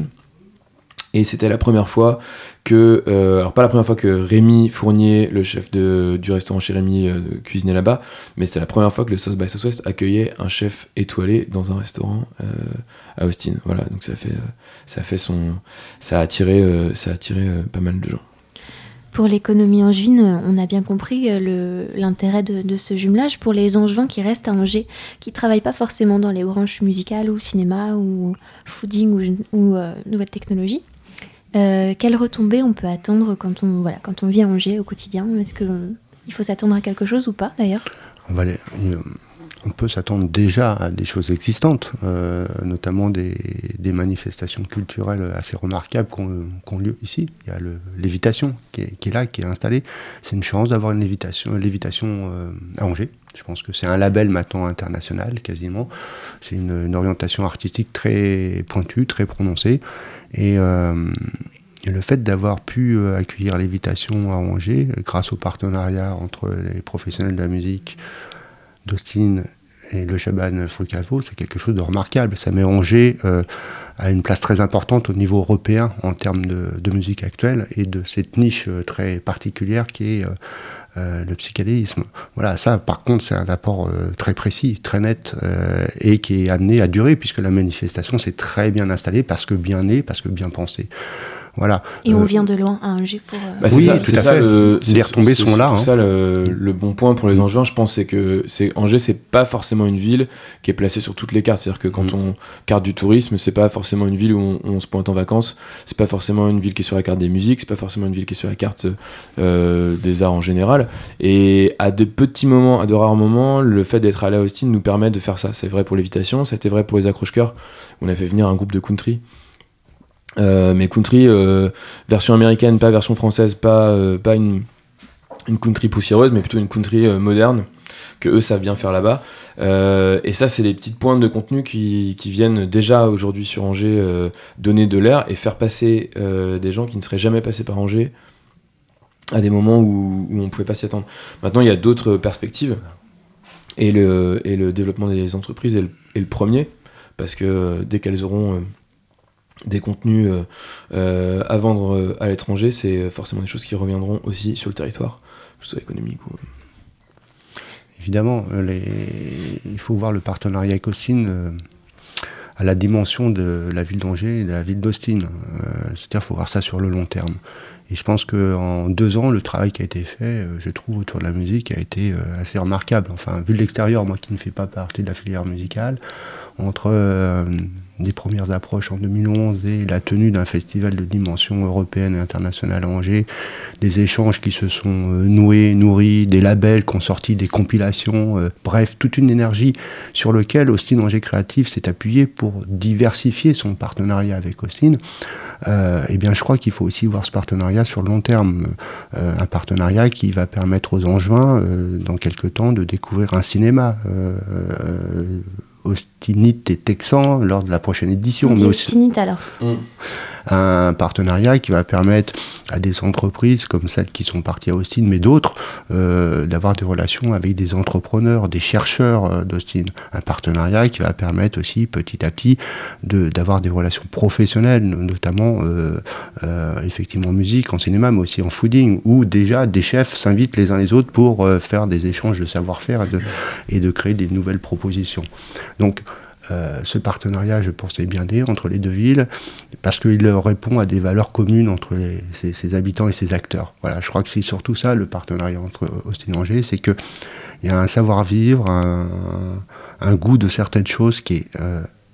Speaker 5: Et c'était la première fois que, euh, alors pas la première fois que Rémi Fournier, le chef de, du restaurant chez Rémi, euh, cuisinait là-bas, mais c'est la première fois que le South by Southwest accueillait un chef étoilé dans un restaurant euh, à Austin. Voilà, donc ça fait, euh, ça fait son, ça a attiré, euh, ça a attiré euh, pas mal de gens.
Speaker 4: Pour l'économie angevine, on a bien compris le, l'intérêt de, de ce jumelage pour les Angevins qui restent à Angers, qui ne travaillent pas forcément dans les branches musicales ou cinéma ou fooding ou, ou euh, nouvelles technologies. Euh, quelles retombées on peut attendre quand on, voilà, quand on vit à Angers au quotidien ? Est-ce qu'il faut s'attendre à quelque chose ou pas d'ailleurs ?
Speaker 6: On va aller, on peut s'attendre déjà à des choses existantes, euh, notamment des, des manifestations culturelles assez remarquables qui ont, qui ont lieu ici. Il y a le, Lévitation qui est, qui est là, qui est installé. C'est une chance d'avoir une Lévitation, Lévitation euh, à Angers. Je pense que c'est un label maintenant international, quasiment. C'est une, une orientation artistique très pointue, très prononcée. Et, euh, et le fait d'avoir pu euh, accueillir Lévitation à Angers, grâce au partenariat entre les professionnels de la musique d'Austin et le Chaban Frucavo, c'est quelque chose de remarquable. Ça met Angers euh, à une place très importante au niveau européen en termes de, de musique actuelle et de cette niche euh, très particulière qui est euh, euh, le psychédélisme. Voilà, ça par contre c'est un apport euh, très précis, très net euh, et qui est amené à durer puisque la manifestation s'est très bien installée parce que bien née, parce que bien pensée. Voilà.
Speaker 4: Et
Speaker 6: euh,
Speaker 4: on vient de loin à Angers pour... Euh...
Speaker 5: Bah, c'est
Speaker 6: oui,
Speaker 5: ça,
Speaker 6: tout
Speaker 5: c'est
Speaker 6: à
Speaker 5: ça
Speaker 6: fait.
Speaker 5: le,
Speaker 6: les retombées
Speaker 5: c'est,
Speaker 6: sont
Speaker 5: c'est,
Speaker 6: là.
Speaker 5: C'est
Speaker 6: hein.
Speaker 5: ça le, le bon point pour les Angevins, je pense, c'est que c'est, Angers, c'est pas forcément une ville qui est placée sur toutes les cartes. C'est-à-dire que quand mm. on carte du tourisme, c'est pas forcément une ville où on, on se pointe en vacances, c'est pas forcément une ville qui est sur la carte des musiques, c'est pas forcément une ville qui est sur la carte euh, des arts en général. Et à de petits moments, à de rares moments, le fait d'être allé à Austin nous permet de faire ça. C'est vrai pour Lévitation, c'était vrai pour les accroche-cœurs. On a fait venir un groupe de country. Euh, mais country euh, version américaine, pas version française, pas, euh, pas une, une country poussiéreuse, mais plutôt une country euh, moderne que eux savent bien faire là-bas. Euh, et ça, c'est les petites pointes de contenu qui, qui viennent déjà aujourd'hui sur Angers euh, donner de l'air et faire passer euh, des gens qui ne seraient jamais passés par Angers à des moments où, où on ne pouvait pas s'y attendre. Maintenant, il y a d'autres perspectives et le, et le développement des entreprises est le, est le premier, parce que euh, dès qu'elles auront... Euh, des contenus euh, euh, à vendre euh, à l'étranger, c'est forcément des choses qui reviendront aussi sur le territoire, que ce soit économique ou...
Speaker 6: Évidemment, les... il faut voir le partenariat avec Austin euh, à la dimension de la ville d'Angers et de la ville d'Austin. Euh, c'est-à-dire qu'il faut voir ça sur le long terme. Et je pense qu'en deux ans, le travail qui a été fait, euh, je trouve, autour de la musique, a été euh, assez remarquable. Enfin, vu de l'extérieur, moi qui ne fais pas partie de la filière musicale, entre euh, des premières approches en deux mille onze et la tenue d'un festival de dimension européenne et internationale à Angers, des échanges qui se sont euh, noués, nourris, des labels qui ont sorti des compilations, euh, bref, toute une énergie sur laquelle Austin Angers Créatif s'est appuyé pour diversifier son partenariat avec Austin. Euh, eh bien, je crois qu'il faut aussi voir ce partenariat sur le long terme. Euh, un partenariat qui va permettre aux Angevins, euh, dans quelques temps, de découvrir un cinéma euh, euh, austinite et texan lors de la prochaine édition.
Speaker 4: On dit
Speaker 6: mais aussi...
Speaker 4: austinite alors.
Speaker 5: Mmh.
Speaker 6: Un partenariat qui va permettre à des entreprises comme celles qui sont parties à Austin, mais d'autres, euh, d'avoir des relations avec des entrepreneurs, des chercheurs euh, d'Austin. Un partenariat qui va permettre aussi petit à petit de, d'avoir des relations professionnelles, notamment euh, euh, effectivement en musique, en cinéma, mais aussi en fooding, où déjà des chefs s'invitent les uns les autres pour euh, faire des échanges de savoir-faire et de, et de créer des nouvelles propositions. Donc, Euh, ce partenariat, je pense, est bien né entre les deux villes parce qu'il répond à des valeurs communes entre les, ses, ses habitants et ses acteurs. Voilà, je crois que c'est surtout ça le partenariat entre Austin et Angers, c'est qu'il y a un savoir-vivre, un, un goût de certaines choses qui est euh,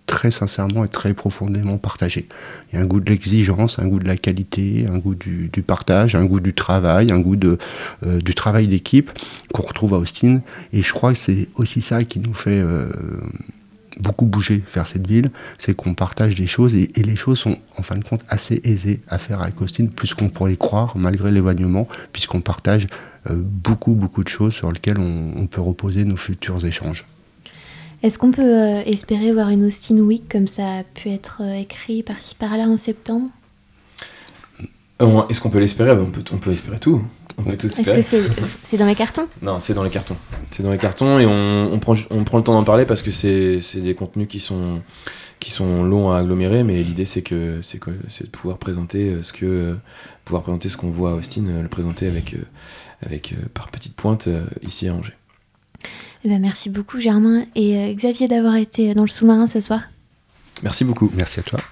Speaker 6: très sincèrement et très profondément partagé. Il y a un goût de l'exigence, un goût de la qualité, un goût du, du partage, un goût du travail, un goût de, euh, du travail d'équipe qu'on retrouve à Austin. Et je crois que c'est aussi ça qui nous fait euh, beaucoup bouger vers cette ville, c'est qu'on partage des choses et, et les choses sont en fin de compte assez aisées à faire avec Austin, plus qu'on pourrait y croire malgré l'éloignement, puisqu'on partage euh, beaucoup beaucoup de choses sur lesquelles on, on peut reposer nos futurs échanges.
Speaker 4: Est-ce qu'on peut euh, espérer voir une Austin Week comme ça a pu être euh, écrit par-ci par-là en septembre ?
Speaker 5: euh, Est-ce qu'on peut l'espérer ? on peut, on peut espérer tout. On peut tout espérer.
Speaker 4: Est-ce que c'est, c'est dans les cartons ?
Speaker 5: Non, c'est dans les cartons. C'est dans les cartons et on, on, prend, on prend le temps d'en parler parce que c'est, c'est des contenus qui sont, qui sont longs à agglomérer, mais l'idée c'est, que, c'est, que, c'est de pouvoir présenter ce que, euh, pouvoir présenter ce qu'on voit à Austin, euh, le présenter avec, euh, avec, euh, par petites pointes euh, ici à Angers.
Speaker 4: Eh ben, merci beaucoup Germain et euh, Xavier d'avoir été dans le sous-marin ce soir.
Speaker 5: Merci beaucoup.
Speaker 6: Merci à toi.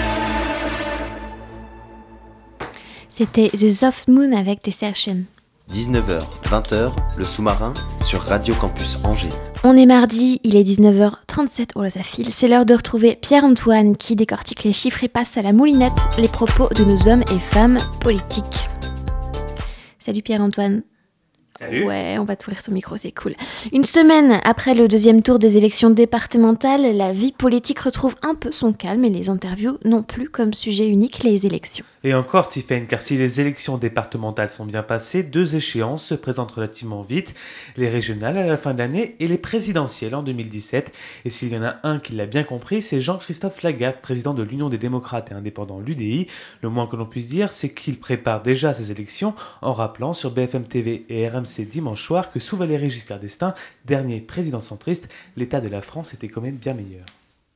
Speaker 4: C'était The Soft Moon avec Desertion.
Speaker 2: dix-neuf heures vingt heures, le sous-marin sur Radio Campus Angers.
Speaker 4: On est mardi, il est dix-neuf heures trente-sept, oh là ça file, c'est l'heure de retrouver Pierre-Antoine qui décortique les chiffres et passe à la moulinette les propos de nos hommes et femmes politiques. Salut Pierre-Antoine.
Speaker 1: Salut.
Speaker 4: Ouais, on va t'ouvrir ton micro, c'est cool. Une semaine après le deuxième tour des élections départementales, la vie politique retrouve un peu son calme et les interviews n'ont plus comme sujet unique les élections.
Speaker 7: Et encore, Tiffaine, car si les élections départementales sont bien passées, deux échéances se présentent relativement vite, les régionales à la fin d'année et les présidentielles en deux mille dix-sept. Et s'il y en a un qui l'a bien compris, c'est Jean-Christophe Lagarde, président de l'Union des démocrates et indépendants, l'U D I. Le moins que l'on puisse dire, c'est qu'il prépare déjà ces élections en rappelant sur B F M T V et R M C dimanche soir que sous Valéry Giscard d'Estaing, dernier président centriste, l'état de la France était quand même bien meilleur.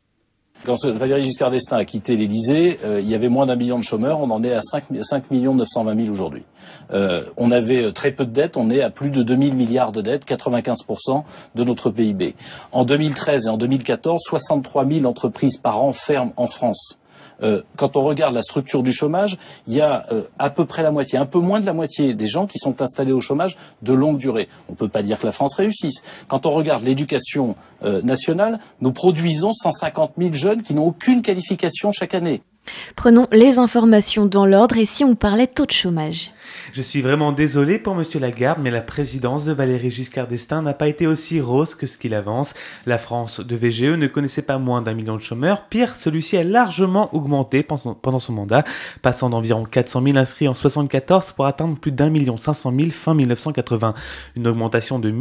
Speaker 8: Quand Valéry Giscard d'Estaing a quitté l'Élysée, euh, il y avait moins d'un million de chômeurs, on en est à cinq millions neuf cent vingt mille aujourd'hui. Euh, on avait très peu de dettes, on est à plus de deux mille milliards de dettes, quatre-vingt-quinze pour cent de notre P I B. En deux mille treize et en deux mille quatorze, soixante-trois mille entreprises par an ferment en France. Euh, quand on regarde la structure du chômage, il y a euh, à peu près la moitié, un peu moins de la moitié des gens qui sont installés au chômage de longue durée. On ne peut pas dire que la France réussisse. Quand on regarde l'éducation euh, nationale, nous produisons cent cinquante mille jeunes qui n'ont aucune qualification chaque année.
Speaker 4: Prenons les informations dans l'ordre et si on parlait taux de chômage.
Speaker 7: Je suis vraiment désolé pour Monsieur Lagarde, mais la présidence de Valéry Giscard d'Estaing n'a pas été aussi rose que ce qu'il avance. La France de V G E ne connaissait pas moins d'un million de chômeurs. Pire, celui-ci a largement augmenté pendant son mandat, passant d'environ quatre cent mille inscrits en soixante-quatorze pour atteindre plus d'un million cinq cent mille fin dix-neuf cent quatre-vingts. Une augmentation de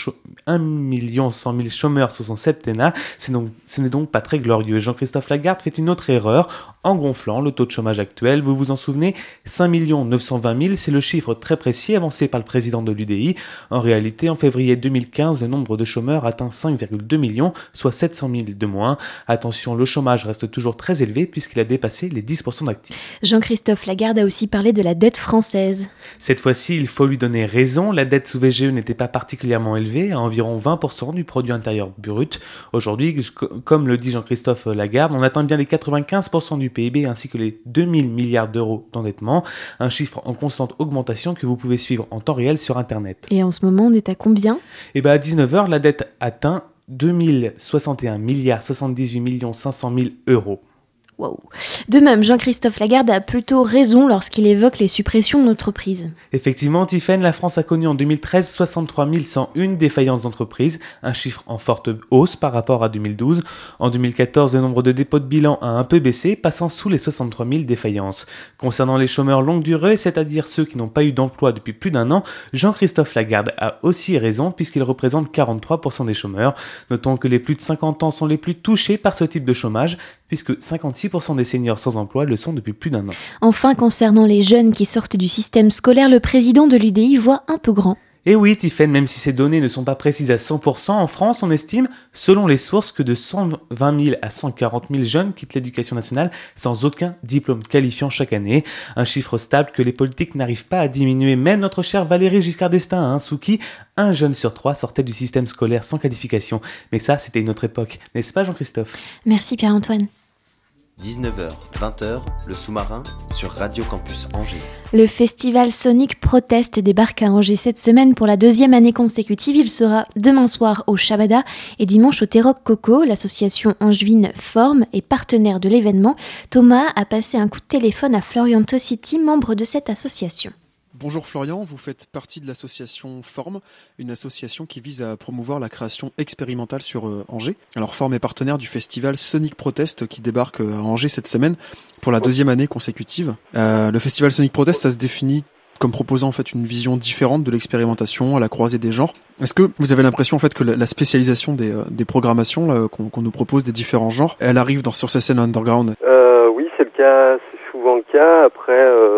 Speaker 7: un million cent mille chômeurs sur son septennat, c'est donc, ce n'est donc pas très glorieux. Jean-Christophe Lagarde fait une autre erreur en gonflant le taux de chômage actuel. Vous vous en souvenez, cinq millions neuf cent vingt mille, c'est le chiffre très précis avancé par le président de l'U D I. En réalité, en février deux mille quinze, le nombre de chômeurs atteint cinq virgule deux millions, soit sept cent mille de moins. Attention, le chômage reste toujours très élevé puisqu'il a dépassé les dix pour cent d'actifs.
Speaker 4: Jean-Christophe Lagarde a aussi parlé de la dette française.
Speaker 7: Cette fois-ci, il faut lui donner raison. La dette sous V G E n'était pas particulièrement élevée, à environ vingt pour cent du produit intérieur brut. Aujourd'hui, comme le dit Jean-Christophe Lagarde, on atteint bien les quatre-vingt-quinze pour cent du P I B ainsi que les deux mille milliards d'euros d'endettement, un chiffre en constante augmentation que vous pouvez suivre en temps réel sur Internet.
Speaker 4: Et en ce moment, on est à combien ?
Speaker 7: Et bien à dix-neuf heures, la dette atteint deux mille soixante et un milliards soixante-dix-huit millions cinq cent mille euros.
Speaker 4: Wow. De même, Jean-Christophe Lagarde a plutôt raison lorsqu'il évoque les suppressions d'entreprises.
Speaker 7: Effectivement, Tiffaine, la France a connu en deux mille treize soixante-trois mille cent un défaillances d'entreprises, un chiffre en forte hausse par rapport à deux mille douze. En deux mille quatorze, le nombre de dépôts de bilan a un peu baissé, passant sous les soixante-trois mille défaillances. Concernant les chômeurs longue durée, c'est-à-dire ceux qui n'ont pas eu d'emploi depuis plus d'un an, Jean-Christophe Lagarde a aussi raison puisqu'il représente quarante-trois pour cent des chômeurs. Notons que les plus de cinquante ans sont les plus touchés par ce type de chômage, puisque cinquante-six pour cent des seniors sans emploi le sont depuis plus d'un an.
Speaker 4: Enfin, concernant les jeunes qui sortent du système scolaire, le président de l'U D I voit un peu grand.
Speaker 7: Et oui, Tiffaine, même si ces données ne sont pas précises à cent pour cent, en France, on estime, selon les sources, que de cent vingt mille à cent quarante mille jeunes quittent l'éducation nationale sans aucun diplôme qualifiant chaque année. Un chiffre stable que les politiques n'arrivent pas à diminuer. Même notre cher Valéry Giscard d'Estaing, hein, sous qui un jeune sur trois sortait du système scolaire sans qualification. Mais ça, c'était une autre époque, n'est-ce pas Jean-Christophe ?
Speaker 4: Merci Pierre-Antoine.
Speaker 2: dix-neuf heures vingt heures, le sous-marin sur Radio Campus Angers.
Speaker 4: Le festival Sonic Protest débarque à Angers cette semaine pour la deuxième année consécutive. Il sera demain soir au Shabada et dimanche au T-Rock Coco. L'association angevine Forme est partenaire de l'événement. Thomas a passé un coup de téléphone à Florian Tossiti, membre de cette association.
Speaker 9: Bonjour Florian, vous faites partie de l'association Forme, une association qui vise à promouvoir la création expérimentale sur euh, Angers. Alors Forme est partenaire du festival Sonic Protest qui débarque euh, à Angers cette semaine pour la deuxième année consécutive. Euh, le festival Sonic Protest, ça se définit comme proposant en fait une vision différente de l'expérimentation à la croisée des genres. Est-ce que vous avez l'impression en fait que la, la spécialisation des, euh, des programmations là, qu'on, qu'on nous propose des différents genres, elle arrive dans, sur ces scènes underground ?
Speaker 10: euh, Oui, c'est le cas, c'est souvent le cas. Après,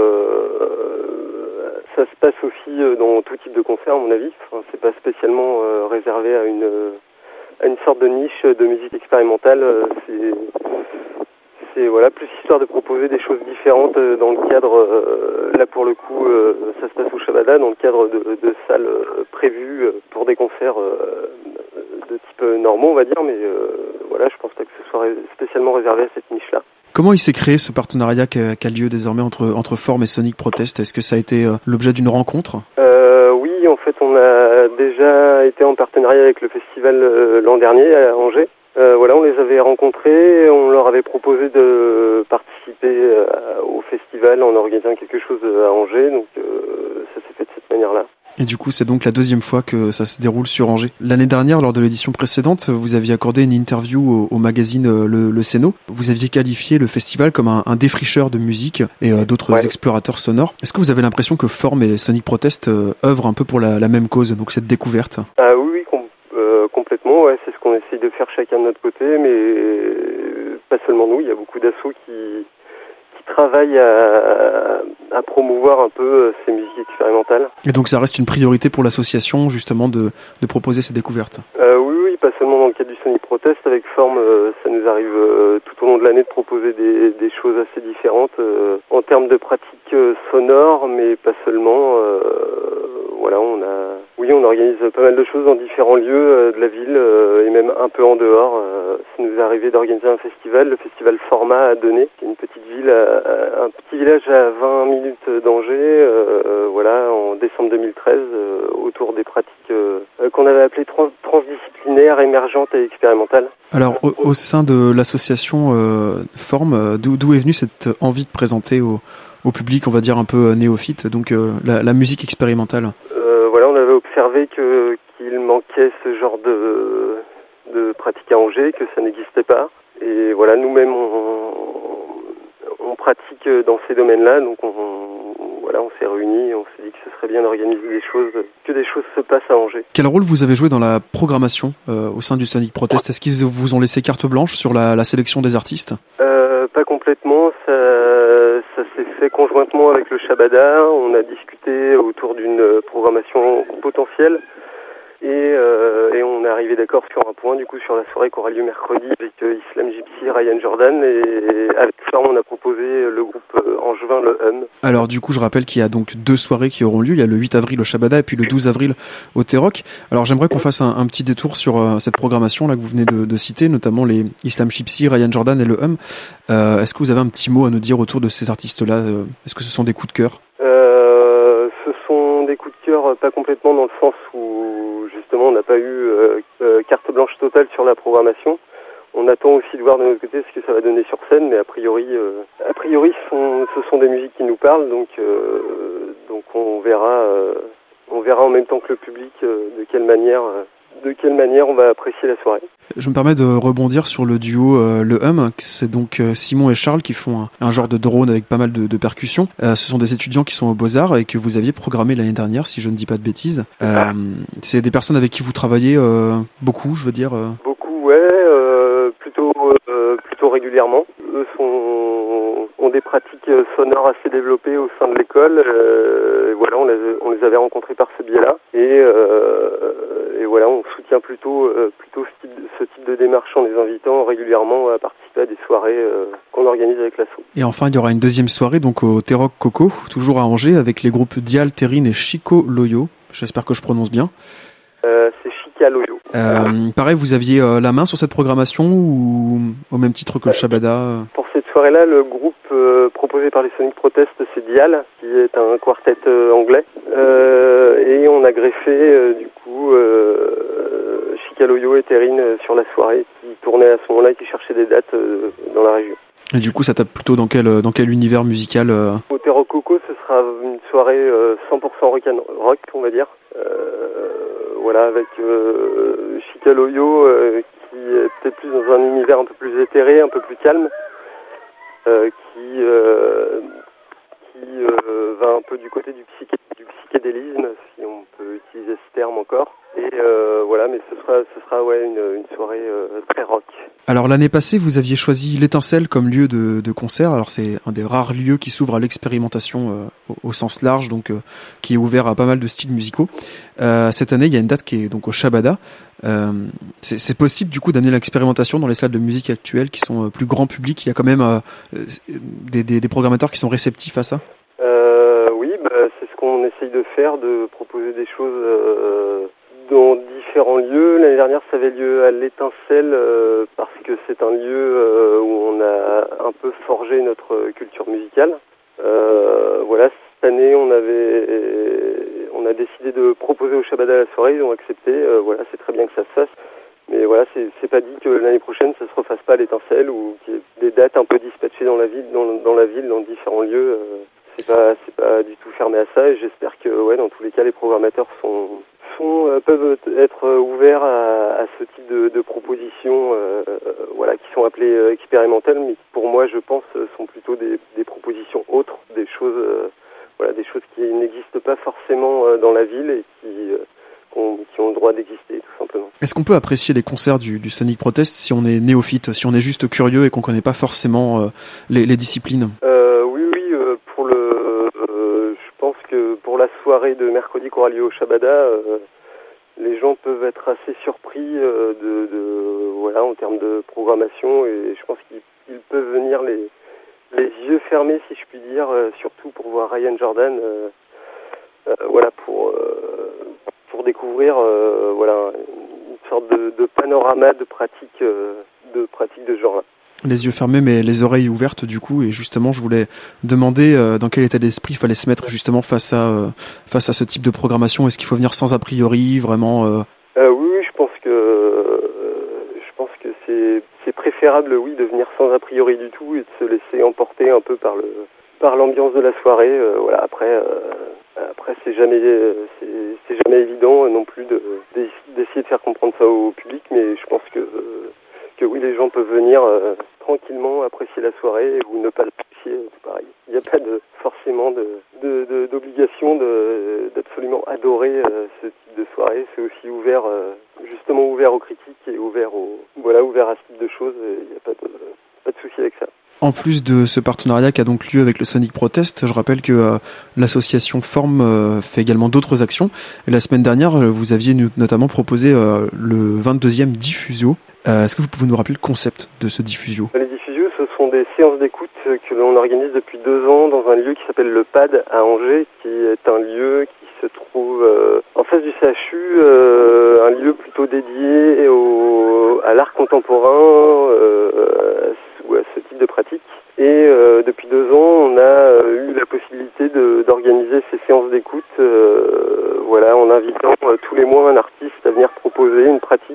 Speaker 10: euh, ça se passe aussi dans tout type de concert, à mon avis. Enfin, c'est pas spécialement euh, réservé à une à une sorte de niche de musique expérimentale. C'est c'est voilà plus histoire de proposer des choses différentes dans le cadre. Euh, là pour le coup, euh, ça se passe au Shabada dans le cadre de, de salles prévues pour des concerts euh, de type normaux, on va dire. Mais euh, voilà, je pense pas que ce soit spécialement réservé à cette niche-là.
Speaker 9: Comment il s'est créé ce partenariat qui a, qui a lieu désormais entre, entre Forme et Sonic Protest ? Est-ce que ça a été euh, l'objet d'une rencontre ?
Speaker 10: euh, fait, on a déjà été en partenariat avec le festival euh, l'an dernier à Angers. Euh, voilà, on les avait rencontrés, on leur avait proposé de participer euh, au festival en organisant quelque chose à Angers, donc euh, ça s'est fait de cette manière-là.
Speaker 9: Et du coup, c'est donc la deuxième fois que ça se déroule sur Angers. L'année dernière, lors de l'édition précédente, vous aviez accordé une interview au, au magazine Le, le Céno. Vous aviez qualifié le festival comme un, un défricheur de musique et euh, d'autres ouais. explorateurs sonores. Est-ce que vous avez l'impression que Forme et Sonic Protest euh, œuvrent un peu pour la, la même cause, donc cette découverte ?
Speaker 10: Ah oui, oui com- euh, complètement. Ouais, c'est ce qu'on essaye de faire chacun de notre côté, mais euh, pas seulement nous. Il y a beaucoup d'assauts qui... travaille à, à promouvoir un peu ces musiques expérimentales.
Speaker 9: Et donc ça reste une priorité pour l'association justement de, de proposer ces découvertes
Speaker 10: euh, Oui, oui, pas seulement dans le cadre du Sonic Protest, avec Forme, euh, ça nous arrive euh, tout au long de l'année de proposer des, des choses assez différentes euh, en termes de pratiques euh, sonores, mais pas seulement. Euh, voilà, on a, oui, on organise pas mal de choses dans différents lieux euh, de la ville euh, et même un peu en dehors. Euh, ça nous est arrivé d'organiser un festival, le festival Format à Denay, qui est une petite ville, à, un petit village à vingt minutes d'Angers, euh, voilà, en décembre deux mille treize, euh, autour des pratiques euh, qu'on avait appelées trans- transdisciplinaires, émergentes et expérimentales.
Speaker 9: Alors, au, au sein de l'association euh, Forme, d'où, d'où est venue cette envie de présenter au, au public, on va dire un peu néophyte, donc euh, la, la musique expérimentale?
Speaker 10: euh, Voilà, on avait observé que, qu'il manquait ce genre de, de pratique à Angers, que ça n'existait pas. Et voilà, nous-mêmes, on, on pratique dans ces domaines-là, donc on, on, voilà, on s'est réunis et on s'est dit que ce serait bien d'organiser des choses, que des choses se passent à Angers.
Speaker 9: Quel rôle vous avez joué dans la programmation euh, au sein du Sonic Protest? Est-ce qu'ils vous ont laissé carte blanche sur la, la sélection des artistes?
Speaker 10: euh, Pas complètement, ça, ça s'est fait conjointement avec le Shabada. On a discuté autour d'une programmation potentielle. Et, euh, et on est arrivé d'accord sur un point, du coup, sur la soirée qui aura lieu mercredi avec euh, Islam Gypsy, Ryan Jordan, et, et avec ça, on a proposé le groupe euh, angevin, le Hum.
Speaker 9: Alors, du coup, je rappelle qu'il y a donc deux soirées qui auront lieu. Il y a le huit avril au Shabada et puis le douze avril au T-Rock. Alors, j'aimerais qu'on fasse un, un petit détour sur euh, cette programmation là que vous venez de, de citer, notamment les Islam Gypsy, Ryan Jordan et le Hum. Euh, est-ce que vous avez un petit mot à nous dire autour de ces artistes-là? euh, Est-ce que ce sont des coups de cœur?
Speaker 10: euh, Ce sont des coups de cœur, pas complètement dans le sens où justement on n'a pas eu euh, euh, carte blanche totale sur la programmation. On attend aussi de voir de notre côté ce que ça va donner sur scène, mais a priori, euh, a priori ce sont, ce sont des musiques qui nous parlent, donc euh, donc on verra, euh, on verra en même temps que le public euh, de quelle manière, euh, de quelle manière on va apprécier la soirée.
Speaker 9: Je me permets de rebondir sur le duo euh, le Hum, c'est donc euh, Simon et Charles qui font un, un genre de drone avec pas mal de, de percussions. Euh, ce sont des étudiants qui sont aux Beaux-Arts et que vous aviez programmé l'année dernière, si je ne dis pas de bêtises. Euh, c'est des personnes avec qui vous travaillez euh, beaucoup, je veux dire. Euh...
Speaker 10: Beaucoup, ouais, euh, plutôt euh, plutôt régulièrement. Eux sont ont des pratiques sonores assez développées au sein de l'école. Euh, voilà, on les, on les avait rencontrés par ce biais-là et, euh, et voilà, on soutient plutôt euh, plutôt ce type, ce type de démarche en les invitant régulièrement à participer à des soirées euh, qu'on organise avec l'asso.
Speaker 9: Et enfin, il y aura une deuxième soirée donc au T-Rock Coco, toujours à Angers, avec les groupes Dial, Terrine et Chico Loyo. J'espère que je prononce bien.
Speaker 10: Euh, c'est Chica Loyo.
Speaker 9: Euh, pareil, vous aviez euh, la main sur cette programmation ou au même titre que le Shabada? euh...
Speaker 10: Pour cette soirée-là, le groupe euh, proposé par les Sonic Protest, c'est Dial, qui est un quartet euh, anglais. Euh, et on a greffé, euh, du coup, euh, Chica Loyo et Terrine euh, sur la soirée, qui tournaient à ce moment-là et qui cherchaient des dates euh, dans la région.
Speaker 9: Et du coup, ça tape plutôt dans quel, dans quel univers musical euh...
Speaker 10: Au T-Rock Coco, ce sera une soirée euh, cent pour cent rock, rock, on va dire. Euh, voilà, avec euh, Chica Loyo, euh, qui est peut-être plus dans un univers un peu plus éthéré, un peu plus calme, euh, qui, euh, qui euh, va un peu du côté du, psyché, du psychédélisme, si on peut utiliser ce terme encore. Et euh, voilà, mais ce sera, ce sera ouais, une, une soirée euh, très rock.
Speaker 9: Alors l'année passée, vous aviez choisi l'Étincelle comme lieu de, de concert. Alors c'est un des rares lieux qui s'ouvre à l'expérimentation euh, au, au sens large, donc euh, qui est ouvert à pas mal de styles musicaux. Euh, cette année, il y a une date qui est donc au Shabada. Euh, c'est, c'est possible du coup d'amener l'expérimentation dans les salles de musique actuelles qui sont euh, plus grand public. Il y a quand même euh, des, des, des programmateurs qui sont réceptifs à ça.
Speaker 10: Euh, oui, bah, c'est ce qu'on essaye de faire, de proposer des choses euh, dans différents lieux. L'année dernière, ça avait lieu à l'Étincelle euh, parce que c'est un lieu euh, où on a un peu forgé notre culture musicale. Euh, voilà, cette année, on avait on a décidé de proposer au Shabada la soirée, ils ont accepté. Euh, voilà, c'est très bien que ça se fasse. Mais voilà, c'est, c'est pas dit que l'année prochaine, ça se refasse pas à l'Étincelle ou qu'il y ait des dates un peu dispatchées dans la ville, dans, dans la ville, dans différents lieux. Euh, c'est pas, c'est pas du tout fermé à ça. Et j'espère que, ouais, dans tous les cas, les programmateurs sont, sont euh, peuvent être ouverts à, à ce type de, de propositions, euh, voilà, qui sont appelées euh, expérimentales, mais qui, pour moi, je pense, sont plutôt des, des propositions autres, des choses, euh, voilà, des choses qui n'existent pas forcément euh, dans la ville et qui euh, qui ont le droit d'exister, tout simplement.
Speaker 9: Est-ce qu'on peut apprécier les concerts du, du Sonic Protest si on est néophyte, si on est juste curieux et qu'on connaît pas forcément euh, les, les disciplines?
Speaker 10: euh, Oui, oui, euh, pour le, euh, je pense que pour la soirée de mercredi qui aura lieu au Shabada, euh, les gens peuvent être assez surpris euh, de, de, voilà, en termes de programmation, et je pense qu'ils ils peuvent venir les, les yeux fermés, si je puis dire, euh, surtout pour voir Ryan Jordan, euh, euh, voilà, pour euh, pour découvrir euh, voilà, une sorte de, de panorama de pratiques euh, de pratiques de ce genre-là.
Speaker 9: Les yeux fermés mais les oreilles ouvertes du coup, et justement je voulais demander euh, dans quel état d'esprit il fallait se mettre justement face à euh, face à ce type de programmation. Est-ce qu'il faut venir sans a priori, vraiment euh...
Speaker 10: Euh, oui, oui, je pense que euh, je pense que c'est c'est préférable, oui, de venir sans a priori du tout et de se laisser emporter un peu par le par l'ambiance de la soirée. Euh, voilà, après euh, après c'est jamais c'est, c'est jamais évident non plus de d'essayer de faire comprendre ça au public, mais je pense que euh, que oui, les gens peuvent venir euh, tranquillement apprécier la soirée ou ne pas l'apprécier, c'est pareil. Il n'y a pas de forcément de, de, de d'obligation de, d'absolument adorer euh, ce type de soirée. C'est aussi ouvert, euh, justement ouvert aux critiques et ouvert au voilà ouvert à ce type de choses. Il n'y a pas de pas de souci avec ça.
Speaker 9: En plus de ce partenariat qui a donc lieu avec le Sonic Protest, je rappelle que euh, l'association Forme euh, fait également d'autres actions. Et la semaine dernière, vous aviez notamment proposé euh, le vingt-deuxième Diffusio. Euh, est-ce que vous pouvez nous rappeler le concept de ce Diffusio?
Speaker 10: Les Diffusio, ce sont des séances d'écoute que l'on organise depuis deux ans dans un lieu qui s'appelle le P A D à Angers, qui est un lieu qui se trouve euh, en face du C H U, euh, un lieu plutôt dédié au, à l'art contemporain, euh, ou à ce type de pratique. Et euh, depuis deux ans, on a euh, eu la possibilité de, d'organiser ces séances d'écoute, euh, voilà, en invitant euh, tous les mois un artiste à venir proposer une pratique.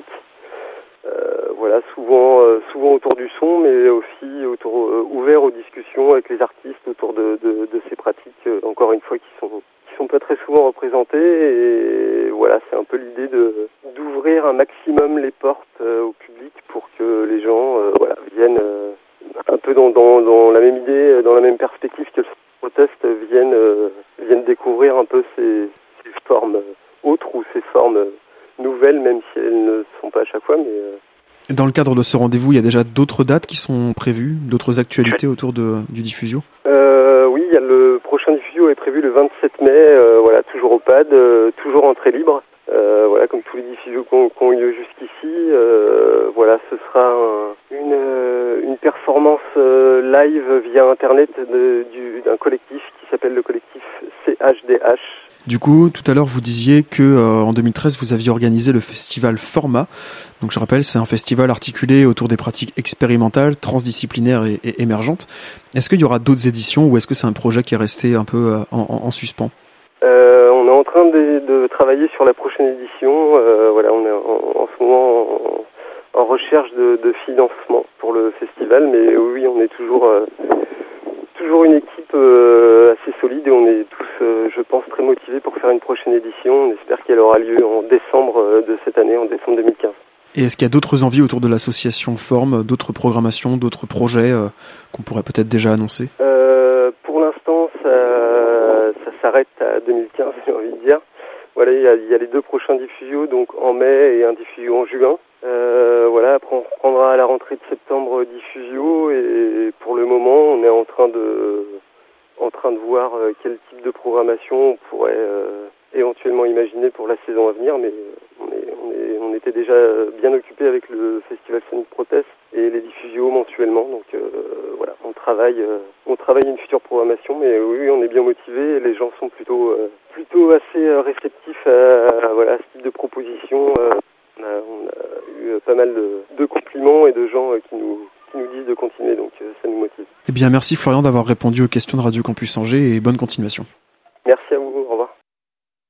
Speaker 10: Euh, voilà, souvent, euh, souvent autour du son, mais aussi autour, euh, ouvert aux discussions avec les artistes autour de, de, de ces pratiques, euh, encore une fois, qui sont, qui sont pas très souvent représentées. Et voilà, c'est un peu l'idée de, d'ouvrir un maximum les portes euh, au public pour que les gens, euh, voilà, viennent euh, un peu dans, dans, dans la même idée, dans la même perspective que le protest, viennent, euh, viennent découvrir un peu ces, ces formes autres ou ces formes nouvelles, même si elles ne sont pas à chaque fois, mais... Euh...
Speaker 9: Dans le cadre de ce rendez-vous, il y a déjà d'autres dates qui sont prévues, d'autres actualités autour de, du Diffusio?
Speaker 10: euh, Oui, il y a le prochain Diffusio est prévu le vingt-sept mai, euh, voilà, toujours au P A D, euh, toujours entrée libre, euh, voilà, comme tous les Diffusios qui ont, qui ont eu lieu jusqu'ici. Euh, voilà, ce sera un, une, euh, une performance euh, live via Internet de, du, d'un collectif qui s'appelle le collectif C H D H.
Speaker 9: Du coup, tout à l'heure, vous disiez que euh, en deux mille treize, vous aviez organisé le festival Format. Donc, je rappelle, c'est un festival articulé autour des pratiques expérimentales, transdisciplinaires et, et émergentes. Est-ce qu'il y aura d'autres éditions ou est-ce que c'est un projet qui est resté un peu euh, en, en suspens?
Speaker 10: euh, On est en train de, de travailler sur la prochaine édition. Euh, voilà, on est en, en ce moment en, en recherche de, de financement pour le festival, mais oui, on est toujours euh, toujours une équipe euh, assez solide et on est tous, euh, je pense, très motivés pour faire une prochaine édition. On espère qu'elle aura lieu en décembre euh, de cette année, en décembre deux mille quinze.
Speaker 9: Et est-ce qu'il y a d'autres envies autour de l'association Forme, d'autres programmations, d'autres projets euh, qu'on pourrait peut-être déjà annoncer?
Speaker 10: euh, Pour l'instant, ça, ça s'arrête à deux mille quinze, j'ai envie de dire. Voilà, il y a, il y a les deux prochains diffusios, donc en mai et un diffusio en juin. Euh, voilà, après on reprendra à la rentrée de septembre diffusio et pour le moment on est en train de en train de voir quel type de programmation on pourrait euh, éventuellement imaginer pour la saison à venir, mais on, est, on, est, on était déjà bien occupés avec le festival Sonic Protest et les diffusios mensuellement, donc euh, voilà, on travaille euh, on travaille une future programmation, mais oui, on est bien motivés et les gens sont plutôt euh, plutôt assez réceptifs à, à voilà à ce type de proposition. Euh, On a, on a eu pas mal de, de compliments et de gens qui nous, qui nous disent de continuer, donc ça nous motive.
Speaker 9: Eh bien, merci Florian d'avoir répondu aux questions de Radio Campus Angers et bonne continuation.
Speaker 10: Merci à vous, au revoir.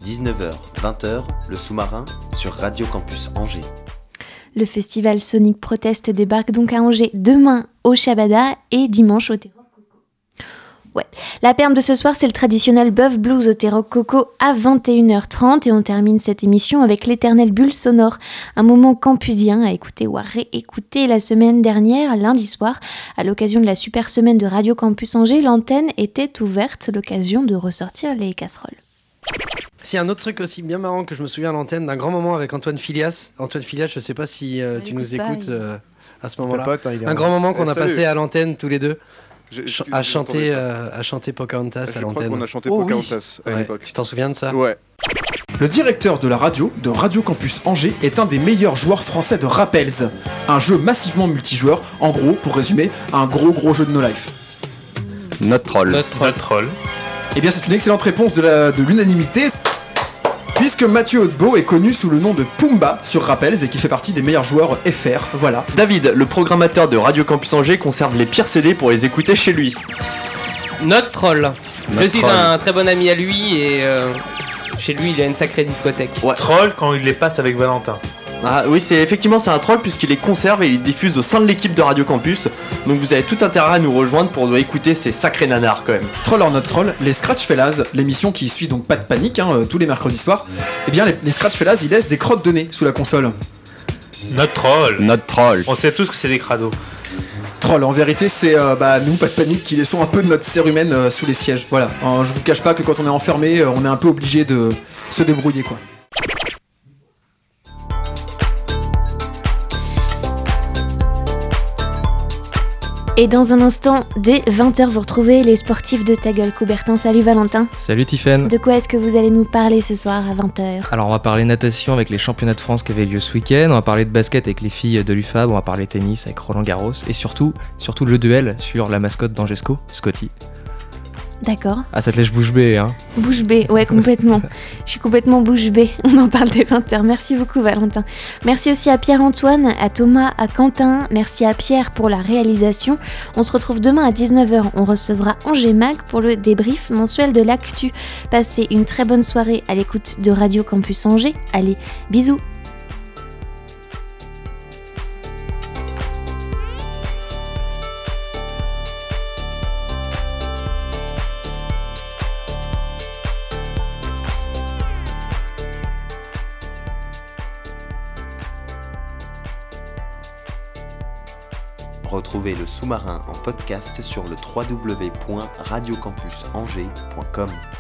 Speaker 2: dix-neuf heures vingt heures, le sous-marin sur Radio Campus Angers.
Speaker 4: Le festival Sonic Protest débarque donc à Angers demain au Shabada et dimanche au T-Rock Coco. Ouais. La perme de ce soir, c'est le traditionnel Bœuf Blues au T-Rock Coco à vingt et une heures trente et on termine cette émission avec l'éternelle bulle sonore, un moment campusien à écouter ou à réécouter. La semaine dernière, lundi soir, à l'occasion de la super semaine de Radio Campus Angers, l'antenne était ouverte, l'occasion de ressortir les casseroles.
Speaker 11: C'est un autre truc aussi bien marrant que je me souviens à l'antenne d'un grand moment avec Antoine Filias. Antoine Filias, je sais pas si euh, tu nous écoutes pas, euh, à ce moment-là. Pote, hein, un grand moment qu'on eh, a salut. passé à l'antenne tous les deux. J'ai, j'ai, à, chanter, euh, à chanter Pocahontas
Speaker 12: je
Speaker 11: à l'antenne.
Speaker 12: Je crois qu'on a chanté
Speaker 11: oh,
Speaker 12: Pocahontas
Speaker 11: oui.
Speaker 12: à
Speaker 11: ouais.
Speaker 12: l'époque.
Speaker 11: Tu t'en souviens de ça ?
Speaker 12: Ouais.
Speaker 13: Le directeur de la radio de Radio Campus Angers est un des meilleurs joueurs français de Rappels, un jeu massivement multijoueur, en gros, pour résumer, un gros gros jeu de No Life.
Speaker 14: Notre troll.
Speaker 13: Notre troll. Notre troll. Eh bien, c'est une excellente réponse de, la, de l'unanimité, puisque Mathieu Hautebeau est connu sous le nom de Pumba sur Rappels et qui fait partie des meilleurs joueurs F R, voilà.
Speaker 14: David, le programmateur de Radio Campus Angers, conserve les pires C D pour les écouter chez lui.
Speaker 15: Notre troll.
Speaker 14: Notre
Speaker 15: Je suis
Speaker 14: troll.
Speaker 15: un très bon ami à lui et euh, chez lui il a une sacrée discothèque.
Speaker 7: Ouais. Troll quand il les passe avec Valentin.
Speaker 14: Ah oui, c'est effectivement c'est un troll puisqu'il les conserve et il les diffuse au sein de l'équipe de Radio Campus. Donc vous avez tout intérêt à nous rejoindre pour nous écouter ces sacrés nanars quand même.
Speaker 13: Troll or not troll, les Scratch Fellas, l'émission qui suit donc Pas de panique, hein, tous les mercredis soirs. Eh bien les, les Scratch Fellas, ils laissent des crottes de nez sous la console.
Speaker 7: Notre troll.
Speaker 14: Notre troll.
Speaker 7: On sait tous que c'est des crados.
Speaker 13: Troll, en vérité, c'est euh, bah, nous, Pas de panique, qui laissons un peu de notre serre humaine euh, sous les sièges. Voilà, euh, je vous cache pas que quand on est enfermé, euh, on est un peu obligé de se débrouiller quoi.
Speaker 4: Et dans un instant, dès vingt heures, vous retrouvez les sportifs de Ta Gueule Coubertin. Salut Valentin.
Speaker 16: Salut Tiffaine.
Speaker 4: De quoi est-ce que vous allez nous parler ce soir à vingt heures ?
Speaker 16: Alors on va parler natation avec les championnats de France qui avaient lieu ce week-end, on va parler de basket avec les filles de l'U F A B, on va parler tennis avec Roland Garros, et surtout, surtout le duel sur la mascotte d'Angesco, Scotty.
Speaker 4: D'accord.
Speaker 16: Ah, ça te lèche bouche bée, hein ?
Speaker 4: Bouche bée, ouais, complètement. Je suis complètement bouche bée. On en parle dès vingt heures. Merci beaucoup, Valentin. Merci aussi à Pierre-Antoine, à Thomas, à Quentin. Merci à Pierre pour la réalisation. On se retrouve demain à dix-neuf heures. On recevra Angers Mag pour le débrief mensuel de l'actu. Passez une très bonne soirée à l'écoute de Radio Campus Angers. Allez, bisous.
Speaker 2: Retrouvez le sous-marin en podcast sur le w w w point radio campus angers point com.